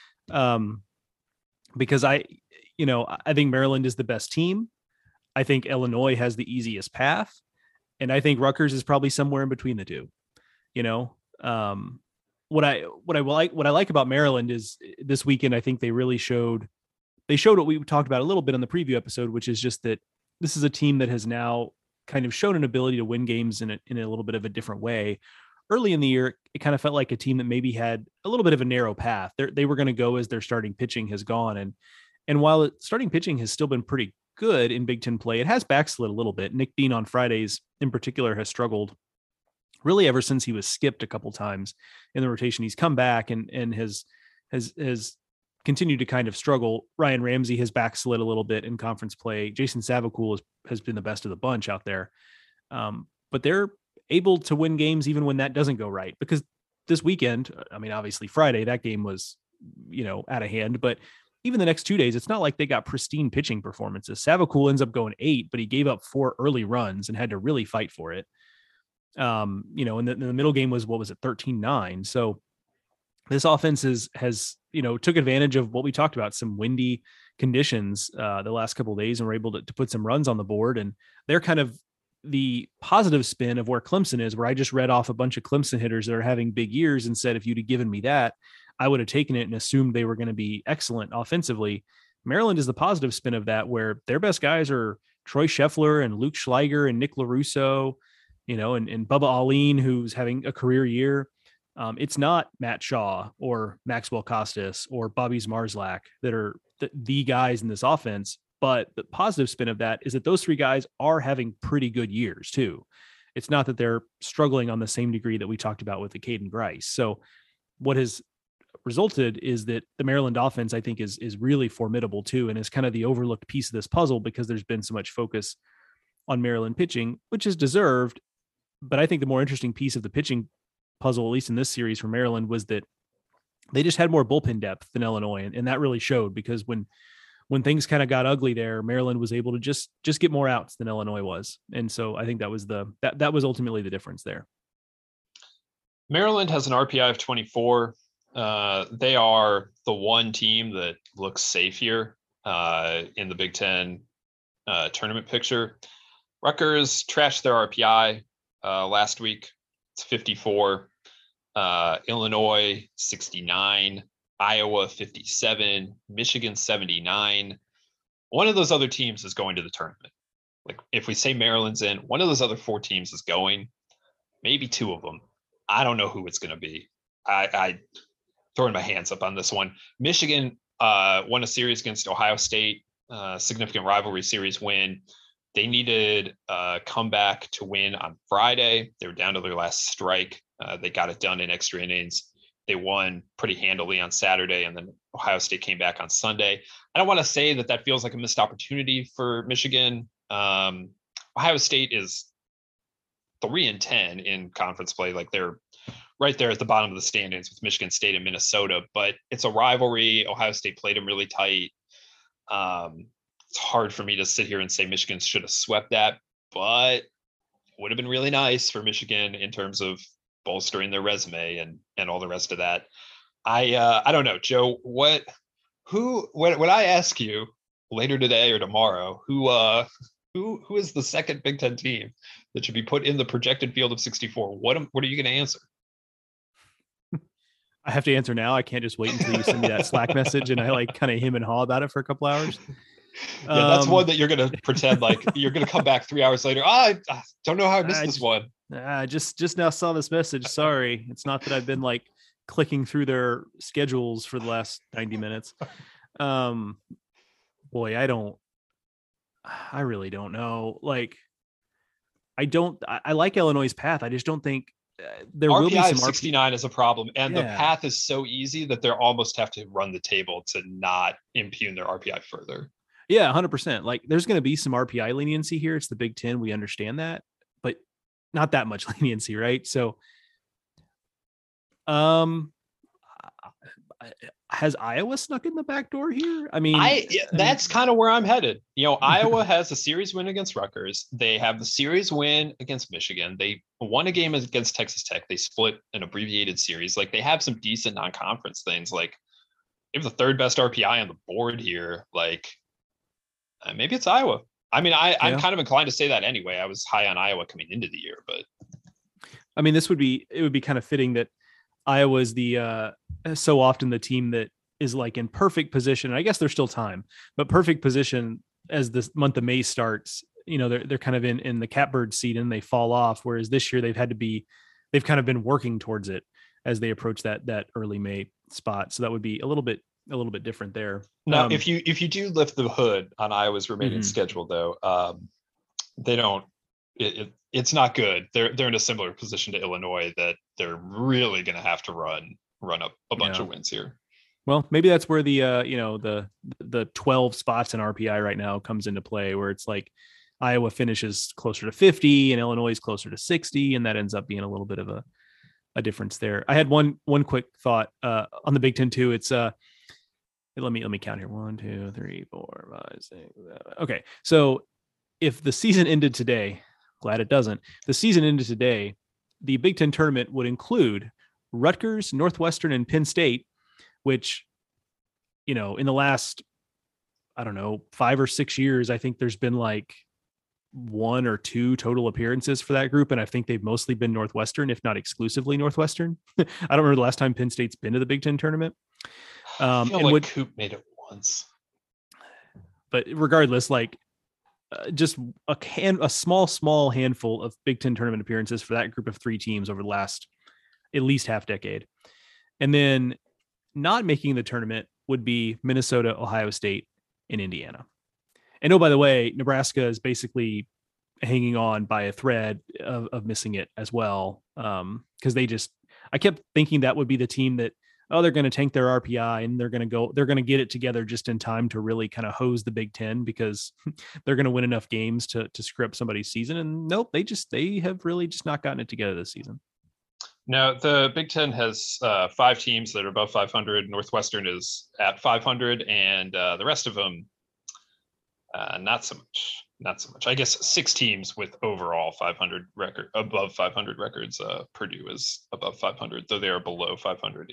Because I think Maryland is the best team. I think Illinois has the easiest path. And I think Rutgers is probably somewhere in between the two. What I like about Maryland is this weekend, I think they showed what we talked about a little bit on the preview episode, which is just that this is a team that has now kind of shown an ability to win games in a little bit of a different way. Early in the year, it kind of felt like a team that maybe had a little bit of a narrow path. They were going to go as their starting pitching has gone. And while starting pitching has still been pretty good in Big Ten play, it has backslid a little bit. Nick Dean on Fridays in particular has struggled really ever since he was skipped a couple times in the rotation. He's come back and has continued to kind of struggle. Ryan Ramsey has backslid a little bit in conference play. Jason Savakul has been the best of the bunch out there. But they're able to win games even when that doesn't go right, because this weekend, I mean, obviously Friday, that game was, out of hand, but even the next 2 days, it's not like they got pristine pitching performances. Savakul ends up going 8, but he gave up 4 early runs and had to really fight for it. And the middle game was, 13-9. So this offense has took advantage of what we talked about, some windy conditions the last couple of days, and were able to put some runs on the board. And they're kind of the positive spin of where Clemson is, where I just read off a bunch of Clemson hitters that are having big years and said, if you'd have given me that, I would have taken it and assumed they were going to be excellent offensively. Maryland is the positive spin of that, where their best guys are Troy Scheffler and Luke Schleiger and Nick LaRusso, and Bubba Allin, who's having a career year. It's not Matt Shaw or Maxwell Costas or Bobby Zmarzlak that are the guys in this offense. But the positive spin of that is that those 3 guys are having pretty good years too. It's not that they're struggling on the same degree that we talked about with the Caden Grice. So what has resulted is that the Maryland offense, I think, is really formidable too, and is kind of the overlooked piece of this puzzle, because there's been so much focus on Maryland pitching, which is deserved. But I think the more interesting piece of the pitching puzzle, at least in this series for Maryland, was that they just had more bullpen depth than Illinois. And that really showed, because when things kind of got ugly there, Maryland was able to just get more outs than Illinois was. And so I think that was that was ultimately the difference there. Maryland has an RPI of 24. They are the one team that looks safe here in the Big Ten tournament picture. Rutgers trashed their RPI last week. It's 54. Illinois 69. Iowa 57. Michigan 79. One of those other teams is going to the tournament. Like, if we say Maryland's in, one of those other 4 teams is going. Maybe 2 of them. I don't know who it's going to be. I throwing my hands up on this one. Michigan won a series against Ohio State, significant rivalry series win. They needed a comeback to win on Friday. They were down to their last strike. They got it done in extra innings. They won pretty handily on Saturday, and then Ohio State came back on Sunday. I don't want to say that feels like a missed opportunity for Michigan. Ohio State is 3-10 in conference play. Like, they're right there at the bottom of the standings with Michigan State and Minnesota, but it's a rivalry. Ohio State played them really tight. It's hard for me to sit here and say Michigan should have swept that, but it would have been really nice for Michigan in terms of bolstering their resume and all the rest of that. I don't know, Joe, when I ask you later today or tomorrow, who is the second Big Ten team that should be put in the projected field of 64? What are you going to answer? I have to answer now. I can't just wait until you send me that Slack message and I kind of him and haw about it for a couple hours. Yeah, that's one that you're going to pretend like you're going to come back 3 hours later. I don't know how I missed this one. I just now saw this message. Sorry. It's not that I've been clicking through their schedules for the last 90 minutes. Boy, I really don't know. Like, I like Illinois' path. I just don't think there RPI will be some 69 is a problem, and the Yeah. path is so easy that they almost have to run the table to not impugn their RPI further. Yeah, 100%. Like, there's going to be some RPI leniency here. It's the Big Ten. We understand that, but not that much leniency, right? So, has Iowa snuck in the back door here? I mean, that's kind of where I'm headed. Iowa has a series win against Rutgers. They have the series win against Michigan. They won a game against Texas Tech. They split an abbreviated series. Like, they have some decent non-conference things. Like, they have the third best RPI on the board here. Like, maybe it's Iowa. I mean, I'm kind of inclined to say that anyway. I was high on Iowa coming into the year, but I mean, it would be kind of fitting that Iowa is the so often the team that is like in perfect position. I guess there's still time, but perfect position as the month of May starts. They're kind of in the catbird seat and they fall off. Whereas this year they've kind of been working towards it as they approach that early May spot. So that would be a little bit different there. Now, if you do lift the hood on Iowa's remaining schedule, though, they don't. It's not good. They're in a similar position to Illinois that they're really going to have to run up a bunch of wins here. Well, maybe that's where the 12 spots in RPI right now comes into play, where it's like Iowa finishes closer to 50 and Illinois is closer to 60, and that ends up being a little bit of a difference there. I had one quick thought on the Big Ten too. It's let me count here. 1, 2, 3, 4, 5, 6, 7. Okay, so if the season ended today, glad it doesn't. The season ended today. The Big Ten tournament would include Rutgers, Northwestern, and Penn State, which, in the last, 5 or 6 years, I think there's been like 1 or 2 total appearances for that group. And I think they've mostly been Northwestern, if not exclusively Northwestern. I don't remember the last time Penn State's been to the Big Ten tournament. I feel like Coop made it once. But regardless, like, just a small handful of Big Ten tournament appearances for that group of 3 teams over the last at least half decade. And then not making the tournament would be Minnesota, Ohio State, and Indiana. And oh, by the way, Nebraska is basically hanging on by a thread of missing it as well. Because I kept thinking that would be the team that, they're going to tank their RPI and they're going to get it together just in time to really kind of hose the Big Ten because they're going to win enough games to screw up somebody's season. And nope, they have really just not gotten it together this season. No, the Big Ten has 5 teams that are above 500. Northwestern is at 500, and the rest of them, not so much. I guess 6 teams with overall 500 record, above 500 records. Purdue is above 500, though they are below 500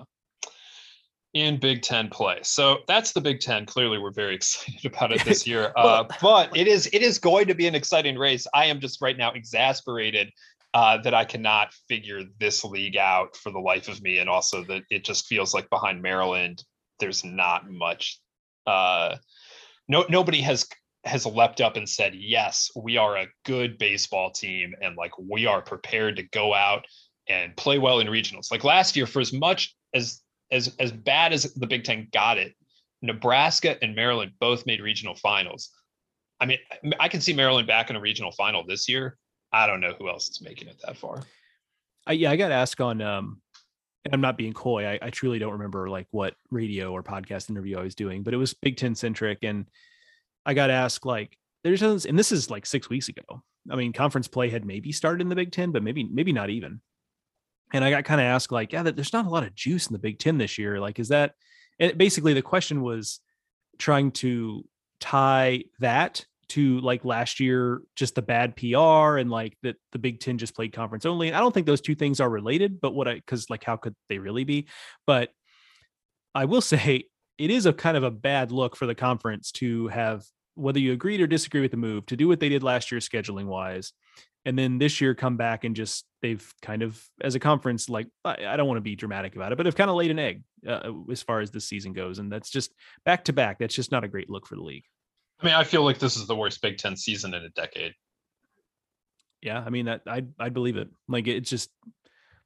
in Big Ten play. So that's the Big Ten. Clearly, we're very excited about it this year. But it is going to be an exciting race. I am just right now exasperated that I cannot figure this league out for the life of me, and also that it just feels like behind Maryland, there's not much. Nobody has leapt up and said, yes, we are a good baseball team, and like we are prepared to go out and play well in regionals. Like last year, for as much as bad as the Big Ten got it, Nebraska and Maryland both made regional finals. I mean, I can see Maryland back in a regional final this year. I don't know who else is making it that far. I got asked on, and I'm not being coy. I truly don't remember like what radio or podcast interview I was doing, but it was Big Ten centric. And I got asked like, and this is like 6 weeks ago. I mean, conference play had maybe started in the Big Ten, but maybe not even. And I got kind of asked like, yeah, there's not a lot of juice in the Big Ten this year. Like, is that, and basically the question was trying to tie that to like last year, just the bad PR and like that the Big Ten just played conference only. And I don't think those two things are related, but because like, how could they really be? But I will say it is a kind of a bad look for the conference to have, whether you agreed or disagree with the move, to do what they did last year scheduling wise. And then this year come back and just, they've kind of, as a conference, like, I don't want to be dramatic about it, but have kind of laid an egg as far as this season goes. And that's just back to back. That's just not a great look for the league. I mean, I feel like this is the worst Big Ten season in a decade. Yeah, I mean, that I believe it. Like, it's just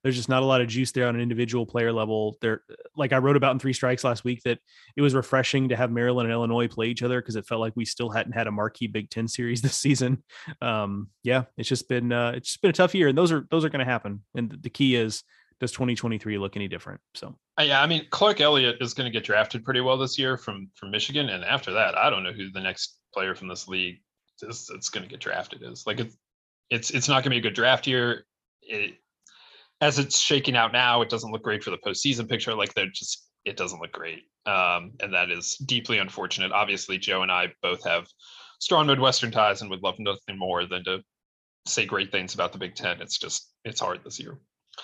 There's just not a lot of juice there on an individual player level. There, like I wrote about in 3 Strikes last week, that it was refreshing to have Maryland and Illinois play each other because it felt like we still hadn't had a marquee Big Ten series this season. It's just been a tough year, and those are going to happen. And the key is, does 2023 look any different? So yeah, I mean, Clark Elliott is going to get drafted pretty well this year from Michigan, and after that, I don't know who the next player from this league that's going to get drafted is. Like it's not going to be a good draft year. As it's shaking out now, it doesn't look great for the postseason picture. Like it doesn't look great. And that is deeply unfortunate. Obviously, Joe and I both have strong Midwestern ties and would love nothing more than to say great things about the Big Ten. It's hard this year.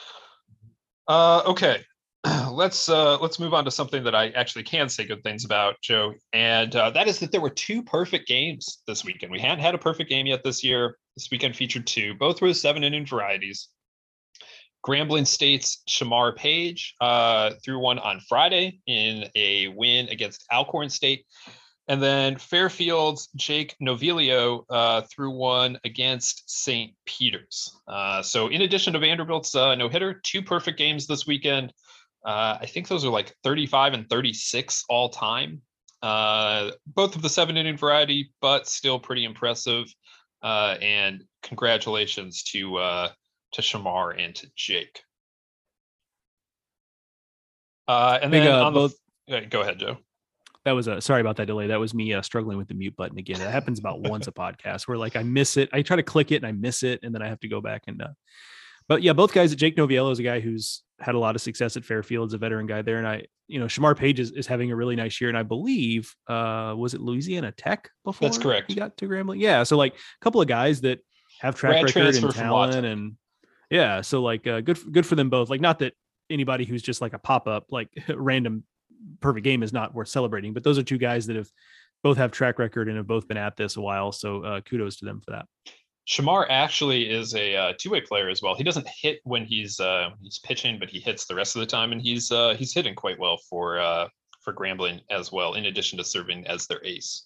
Okay. Let's move on to something that I actually can say good things about, Joe. And that is that there were 2 perfect games this weekend. We hadn't had a perfect game yet this year. This weekend featured 2. Both were 7-inning varieties. Grambling State's Shamar Page threw one on Friday in a win against Alcorn State. And then Fairfield's Jake Novilio threw one against St. Peter's. So in addition to Vanderbilt's no-hitter, 2 perfect games this weekend. I think those are like 35 and 36 all time. Both of the 7-inning variety, but still pretty impressive. And congratulations to Shamar and to Jake. And then on go ahead, Joe. That was sorry about that delay. That was me struggling with the mute button again. It happens about once a podcast where like I miss it. I try to click it and I miss it, and then I have to go back and. But yeah, both guys. Jake Noviello is a guy who's had a lot of success at Fairfield, a veteran guy there, and Shamar Page is having a really nice year, and I believe was it Louisiana Tech before? That's correct. He got to Grambling. Yeah, so like a couple of guys that have track record and talent, and yeah, so like good for them both. Like not that anybody who's just like a pop up like random perfect game is not worth celebrating, but those are 2 guys that both have track record and have both been at this a while. So kudos to them for that. Shamar actually is a 2-way player as well. He doesn't hit when he's pitching, but he hits the rest of the time, and he's hitting quite well for Grambling as well, in addition to serving as their ace.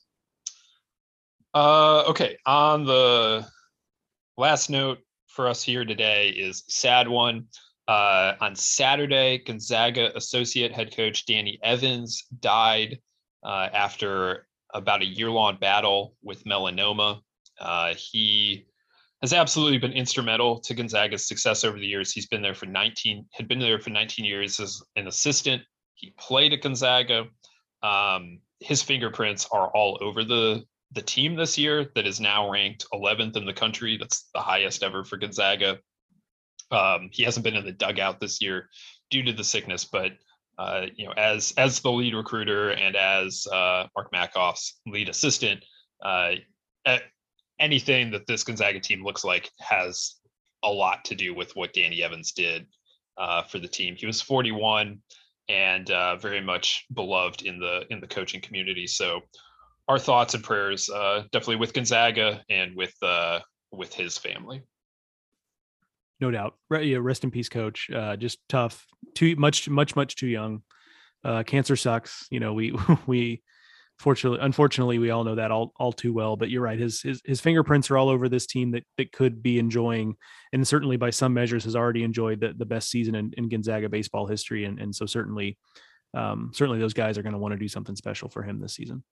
Okay, on the last note for us here today is sad one. On Saturday, Gonzaga associate head coach Danny Evans died after about a year-long battle with melanoma. He has absolutely been instrumental to Gonzaga's success over the years. He's been there for 19 years as an assistant. He played at Gonzaga. His fingerprints are all over the team this year that is now ranked 11th in the country. That's the highest ever for Gonzaga. He hasn't been in the dugout this year due to the sickness, but as the lead recruiter and as Mark Makoff's lead assistant, anything that this Gonzaga team looks like has a lot to do with what Danny Evans did for the team. He was 41 and very much beloved in the coaching community. So our thoughts and prayers definitely with Gonzaga and with his family. No doubt. Yeah, rest in peace, coach. Just tough. Too much too young. Cancer sucks. We unfortunately, we all know that all too well. But you're right. His fingerprints are all over this team that could be enjoying, and certainly by some measures has already enjoyed the best season in Gonzaga baseball history. And so certainly those guys are going to want to do something special for him this season.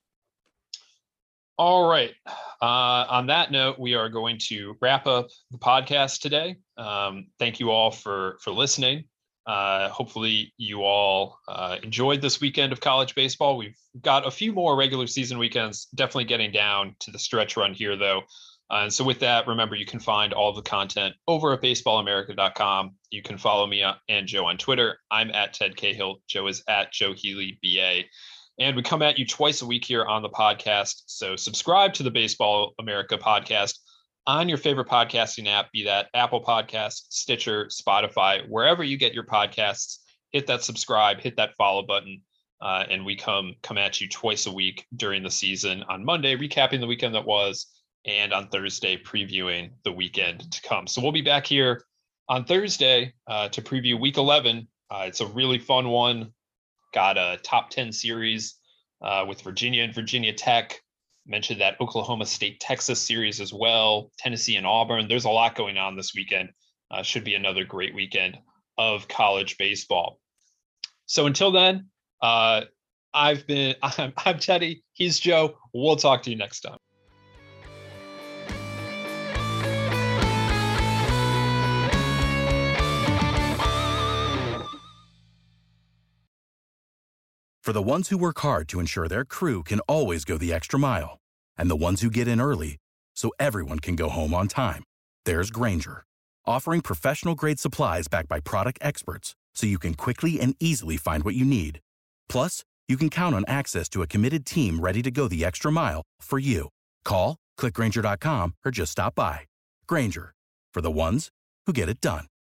All right. On that note, we are going to wrap up the podcast today. Thank you all for listening. Hopefully you all enjoyed this weekend of college baseball. We've got a few more regular season weekends, definitely getting down to the stretch run here, though. And so with that, remember, you can find all the content over at baseballamerica.com. You can follow me and Joe on Twitter. I'm at Ted Cahill. Joe is at Joe Healy, BA. And we come at you twice a week here on the podcast. So subscribe to the Baseball America podcast on your favorite podcasting app, be that Apple Podcasts, Stitcher, Spotify, wherever you get your podcasts. Hit that subscribe, hit that follow button, and we come at you twice a week during the season. On Monday, recapping the weekend that was, and on Thursday, previewing the weekend to come. So we'll be back here on Thursday to preview Week 11. It's a really fun one. Got a top 10 series with Virginia and Virginia Tech. Mentioned that Oklahoma State, Texas series as well, Tennessee and Auburn. There's a lot going on this weekend. should be another great weekend of college baseball. So until then, I'm Teddy. He's Joe. We'll talk to you next time. For the ones who work hard to ensure their crew can always go the extra mile, and the ones who get in early so everyone can go home on time, there's Grainger, offering professional-grade supplies backed by product experts so you can quickly and easily find what you need. Plus, you can count on access to a committed team ready to go the extra mile for you. Call, click Grainger.com, or just stop by. Grainger, for the ones who get it done.